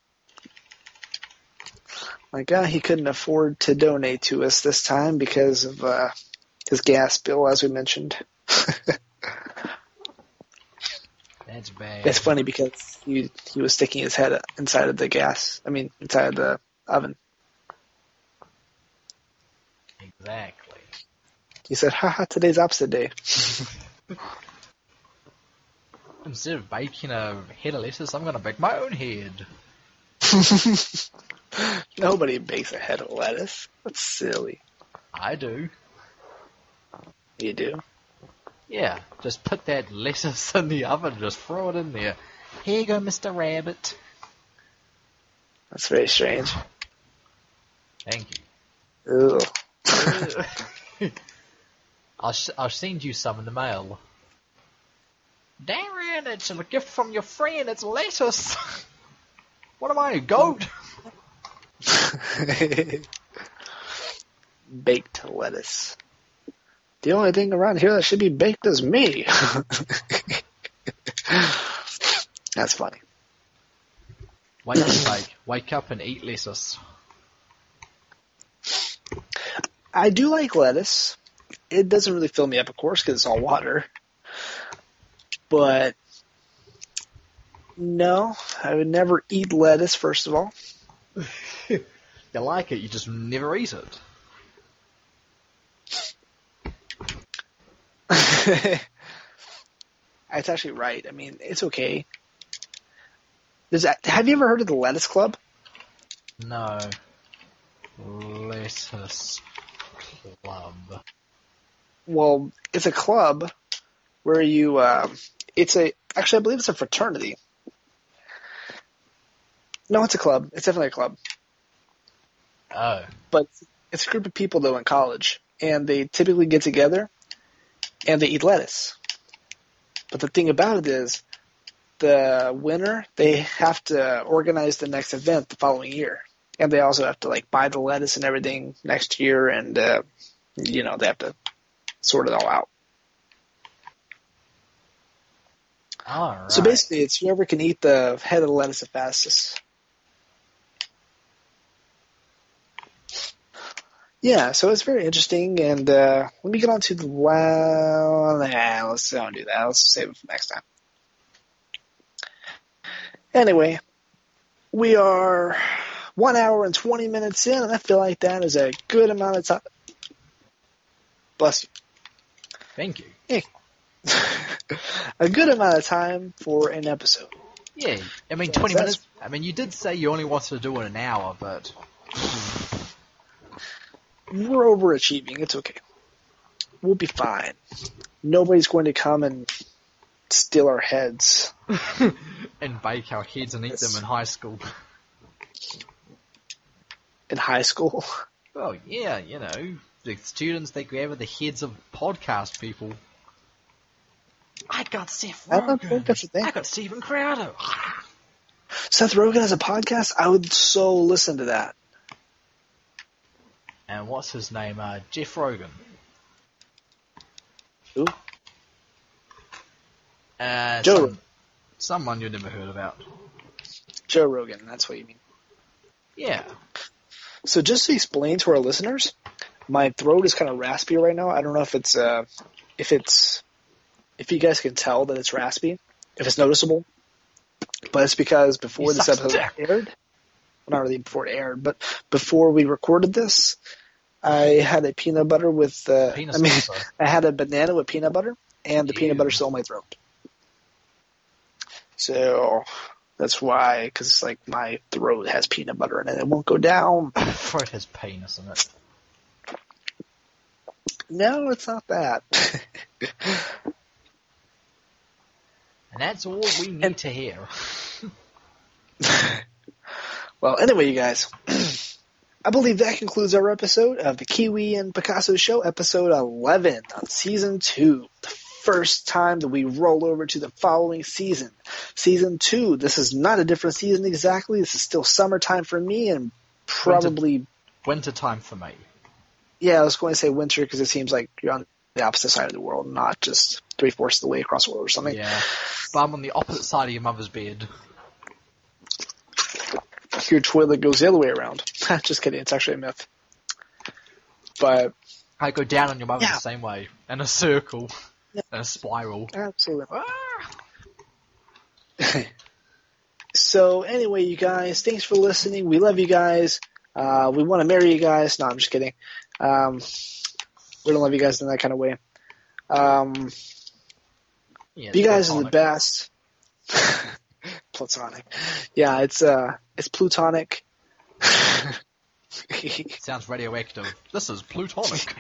My God, he couldn't afford to donate to us this time because of uh, his gas bill, as we mentioned. That's bad. It's funny because he he was sticking his head inside of the gas. I mean, inside of the oven. Exactly. He said, haha, today's opposite day. Instead of baking a head of lettuce, I'm going to bake my own head. Nobody bakes a head of lettuce. That's silly. I do. You do? Yeah, just put that lettuce in the oven, just throw it in there. Here you go, Mister Rabbit. That's very strange. Thank you. Ugh. I'll, sh- I'll send you some in the mail. Darren, it's a gift from your friend. It's lettuce. What am I, a goat? Baked lettuce. The only thing around here that should be baked is me. That's funny. Wake up, like, wake up and eat lettuce. I do like lettuce. It doesn't really fill me up, of course, because it's all water. But no, I would never eat lettuce, first of all. You like it, you just never eat it. That's actually right. I mean, it's okay. Does that, have you ever heard of the Lettuce Club? No. Lettuce Club. Well, it's a club where you, uh, it's a, actually I believe it's a fraternity. No, it's a club. It's definitely a club. Oh. But it's a group of people, though, in college. And they typically get together and they eat lettuce. But the thing about it is, the winner, they have to organize the next event the following year. And they also have to, like, buy the lettuce and everything next year. And, uh, you know, they have to sort it all out. All right. So basically, it's whoever can eat the head of the lettuce the fastest. Yeah, so it's very interesting, and uh, let me get on to the well. Nah, let's don't do that. Let's save it for next time. Anyway, we are one hour and twenty minutes in, and I feel like that is a good amount of time. Bless you. Thank you. A good amount of time for an episode. Yeah, I mean, So twenty that's- minutes. I mean, you did say you only wanted to do it an hour, but We're overachieving. It's okay. We'll be fine. Nobody's going to come and steal our heads. and bake our heads and eat them in high school. In high school. Well, yeah, you know, the students they grab the heads of podcast people. I got Seth I don't think Rogen. that's a thing. I got Steven Crowder. Seth Rogen has a podcast? I would so listen to that. And what's his name? Uh, Jeff Rogan. Who? Uh, Joe some- Rogan. Someone you never heard about. Joe Rogan, that's what you mean. Yeah. So just to explain to our listeners, my throat is kind of raspy right now. I don't know if it's, uh, if it's, if you guys can tell that it's raspy, if it's noticeable. But it's because before He this sucks episode dick. aired, well, not really before it aired, but before we recorded this, I had a peanut butter with, uh, Penis I mean, also. I had a banana with peanut butter, and the Ew. peanut butter's still in my throat. So that's why, because like my throat has peanut butter in it, it won't go down. Throat has penis in it. No, it's not that. And that's all we need to hear. Well, anyway, you guys, I believe that concludes our episode of the Kiwi and Picasso Show, episode eleven on season two. The first time that we roll over to the following season. Season two, this is not a different season exactly. This is still summertime for me and probably, Winter time for me. yeah, I was going to say winter because it seems like you're on the opposite side of the world, not just three-fourths of the way across the world or something. Yeah. But I'm on the opposite side of your mother's bed. Your toilet goes the other way around. Just kidding, it's actually a myth. But, I go down on your mother Yeah. the same way. In a circle. Yeah. In a spiral. absolutely. Ah! So anyway, you guys, thanks for listening. We love you guys. Uh, we want to marry you guys. No, I'm just kidding. Um, we don't love you guys in that kind of way. Um, Yeah, you it's guys are the platonic. best. Platonic. Yeah, it's uh, it's plutonic. Sounds radioactive. This is plutonic.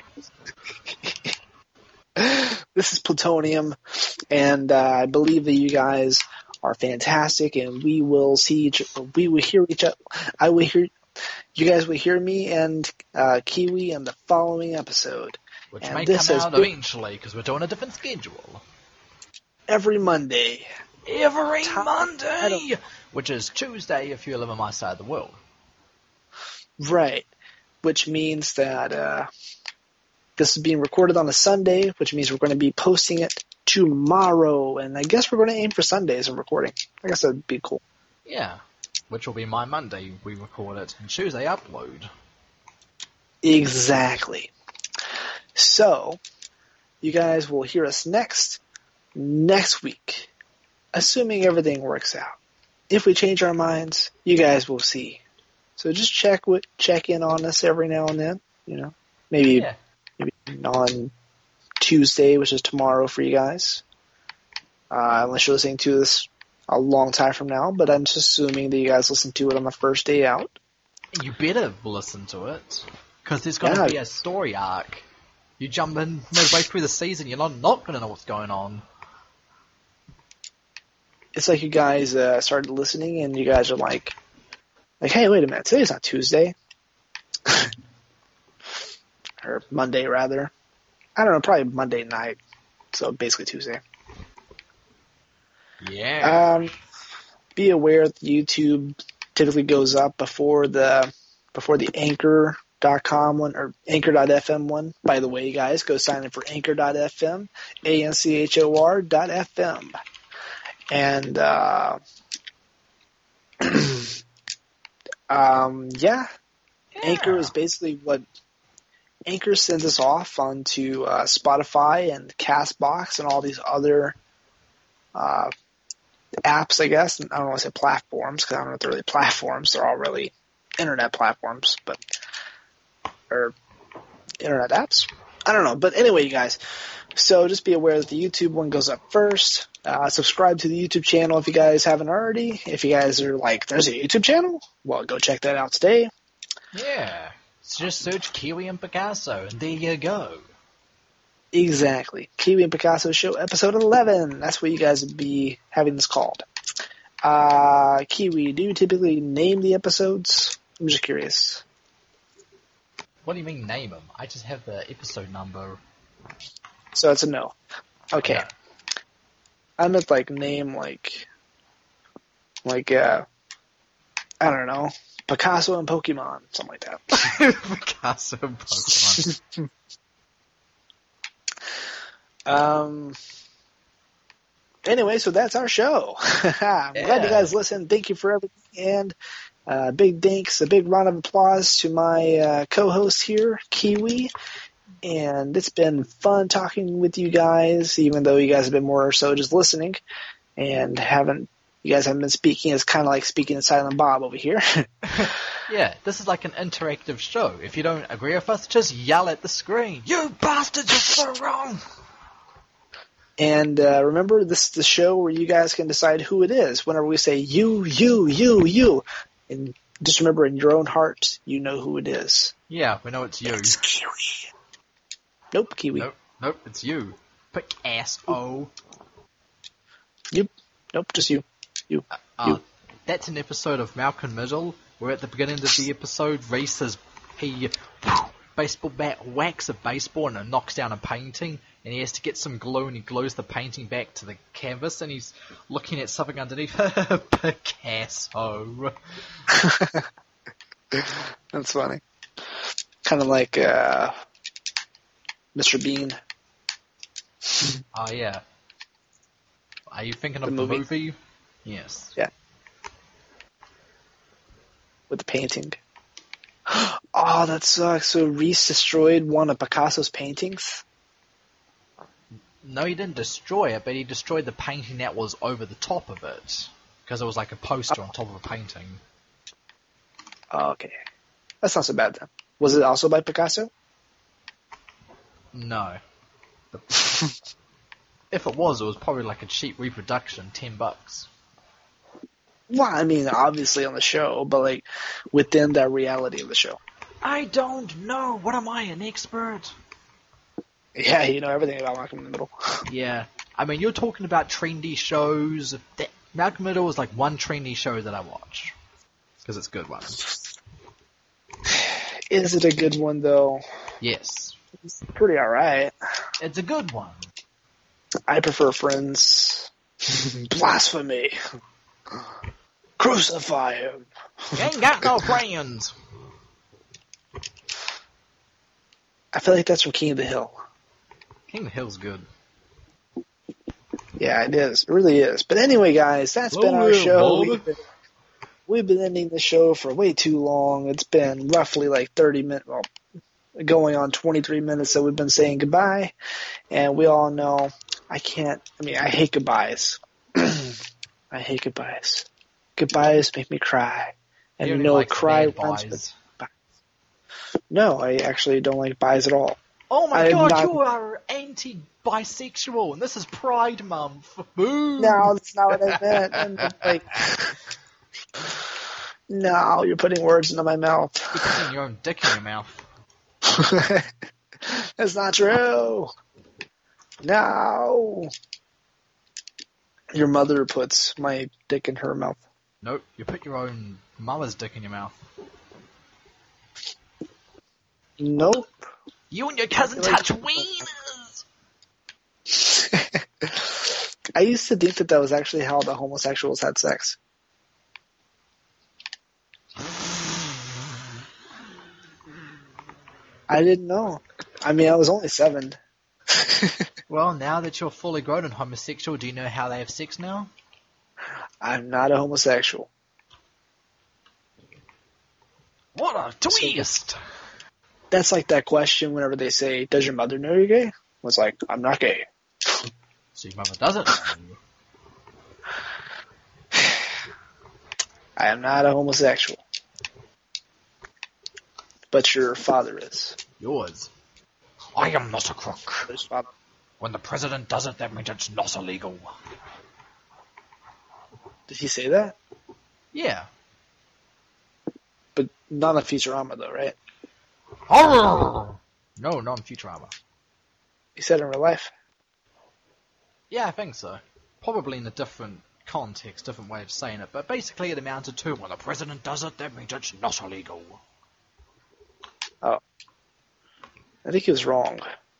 This is plutonium, and uh, I believe that you guys are fantastic, and we will see each. We will hear each other. I will hear. You guys will hear me and uh, Kiwi in the following episode. Which And may this come has out been- eventually, because we're doing a different schedule. Every Monday. Every Ti- I Monday! don't- Which is Tuesday if you live on my side of the world. Right. Which means that uh, this is being recorded on a Sunday, which means we're going to be posting it tomorrow. And I guess we're going to aim for Sundays in recording. I guess that would be cool. Yeah. Which will be my Monday, we record it, and Tuesday upload. Exactly. So, you guys will hear us next, next week, assuming everything works out. If we change our minds, you guys will see. So just check with, check in on us every now and then. You know, maybe Yeah. maybe on Tuesday, which is tomorrow for you guys. Uh, unless you're listening to this a long time from now, but I'm just assuming that you guys listen to it on the first day out. You better listen to it, because there's going to Yeah. be a story arc. You jump in midway through the season, you're not, not going to know what's going on. It's like you guys uh, started listening and you guys are like, like, hey, wait a minute, today's not Tuesday. Or Monday, rather. I don't know, probably Monday night. So basically Tuesday. Yeah. Um, be aware that YouTube typically goes up before the before the Anchor dot com one or anchor dot f m one. By the way, guys, go sign up for anchor dot f m, A N C H O R dot F M. And, uh, um, yeah. Yeah. Anchor is basically what Anchor sends us off onto uh, Spotify and CastBox and all these other uh, apps, I guess. I don't want to say platforms because I don't know if they're really platforms. They're all really internet platforms, but or internet apps. I don't know. But anyway, you guys, so just be aware that the YouTube one goes up first. Uh, subscribe to the YouTube channel if you guys haven't already. If you guys are like, there's a YouTube channel? Well, go check that out today. Yeah. So just search Kiwi and Picasso, and there you go. Exactly. Kiwi and Picasso Show, episode eleven. That's what you guys would be having this called. Uh, Kiwi, do you typically name the episodes? I'm just curious. What do you mean name them? I just have the episode number. So that's a no. Okay. Yeah. I meant like name like, like, uh, I don't know, Picasso and Pokemon, something like that. Picasso and Pokemon. Um. Anyway, so that's our show. I'm Yeah. glad you guys listened. Thank you for everything. And uh, big thanks, a big round of applause to my uh, co-host here, Kiwi. And it's been fun talking with you guys, even though you guys have been more or so just listening and haven't. You guys haven't been speaking. It's kind of like speaking to Silent Bob over here. Yeah, this is like an interactive show. If you don't agree with us, just yell at the screen. You bastards, you're so wrong! And uh, remember, this is the show where you guys can decide who it is. Whenever we say you, you, you, you, and just remember in your own heart, you know who it is. Yeah, we know it's you. It's Kiwi. Nope, Kiwi. Nope, nope, it's you. Picasso. Yep. Nope, just you. You. Uh, You. That's an episode of Malcolm Middle, where at the beginning of the episode, Reese says he baseball bat whacks a baseball and it knocks down a painting, and he has to get some glue and he glues the painting back to the canvas, and he's looking at something underneath. Picasso. That's funny. Kind of like uh, Mister Bean. Oh, yeah. Are you thinking of The the movie? movie? Yes. Yeah. With the painting. Oh, that sucks. So Reese destroyed one of Picasso's paintings? No, he didn't destroy it, but he destroyed the painting that was over the top of it. Because it was like a poster on top of a painting. Oh, okay. That's not so bad then. Was it also by Picasso? No. The- if it was, it was probably like a cheap reproduction, ten bucks. Well, I mean, obviously on the show, but like within that reality of the show. I don't know. What am I, an expert? Yeah, you know everything about Malcolm in the Middle. Yeah. I mean, you're talking about trendy shows. That, Malcolm Middle is like one trendy show that I watch. Because it's a good one. Is it a good one, though? Yes. It's pretty alright. It's a good one. I prefer Friends. Blasphemy. Crucify him. You ain't got no friends. I feel like that's from King of the Hill. King of the Hill's good. Yeah, it is. It really is. But anyway, guys, that's been our Oh, yeah, show. Bob. We've been, we've been ending the show for way too long. It's been roughly like thirty minutes, well, going on twenty-three minutes that we've been saying goodbye. And we all know I can't, I mean, I hate goodbyes. I hate goodbyes. Goodbyes make me cry. And You you only know, like cry bad runs buys. with buys. No, I actually don't like buys at all. Oh my I'm god, not- you are anti-bisexual, and this is Pride Month. Boo! No, that's not what I meant. I meant like, no, you're putting words into my mouth. You're putting your own dick in your mouth. That's not true. No. Your mother puts my dick in her mouth. Nope, you put your own mother's dick in your mouth. Nope. You and your cousin Like- touch wieners! I used to think that that was actually how the homosexuals had sex. I didn't know. I mean, I was only seven. Well, now that you're fully grown and homosexual, do you know how they have sex now? I'm not a homosexual. What a twist! That's like that question whenever they say, does your mother know you're gay? It's like, I'm not gay. So your mother doesn't know you. I am not a homosexual. But your father is. Yours. I am not a crook. His father. When the president does it, that means it's not illegal. Did he say that? Yeah. But not on Futurama, though, right? No, not in Futurama. He said in real life. Yeah, I think so. Probably in a different context, different way of saying it, but basically it amounted to, When the president does it, that means it's not illegal. Oh. I think he was wrong.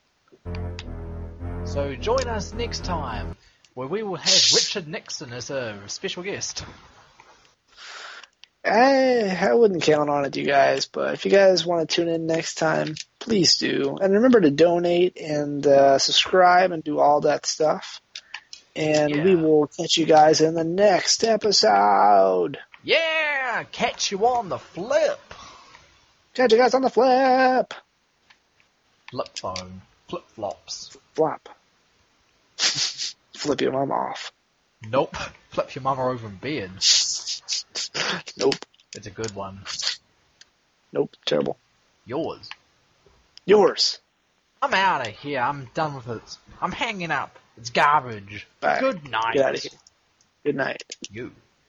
so join us next time, where we will have Richard Nixon as a special guest. I, I wouldn't count on it, you guys, but if you guys want to tune in next time, please do. And remember to donate and uh, subscribe and do all that stuff. And Yeah. we will catch you guys in the next episode. Yeah! Catch you on the flip! Catch you guys on the flip. Flip phone. Flip flops. Flop. Flip your mom off. Nope. Flip your mother over in bed. Nope. It's a good one. Nope. Terrible. Yours. Yours. I'm out of here. I'm done with it. I'm hanging up. It's garbage. Bye. Good night. Get out of here. Good night. You.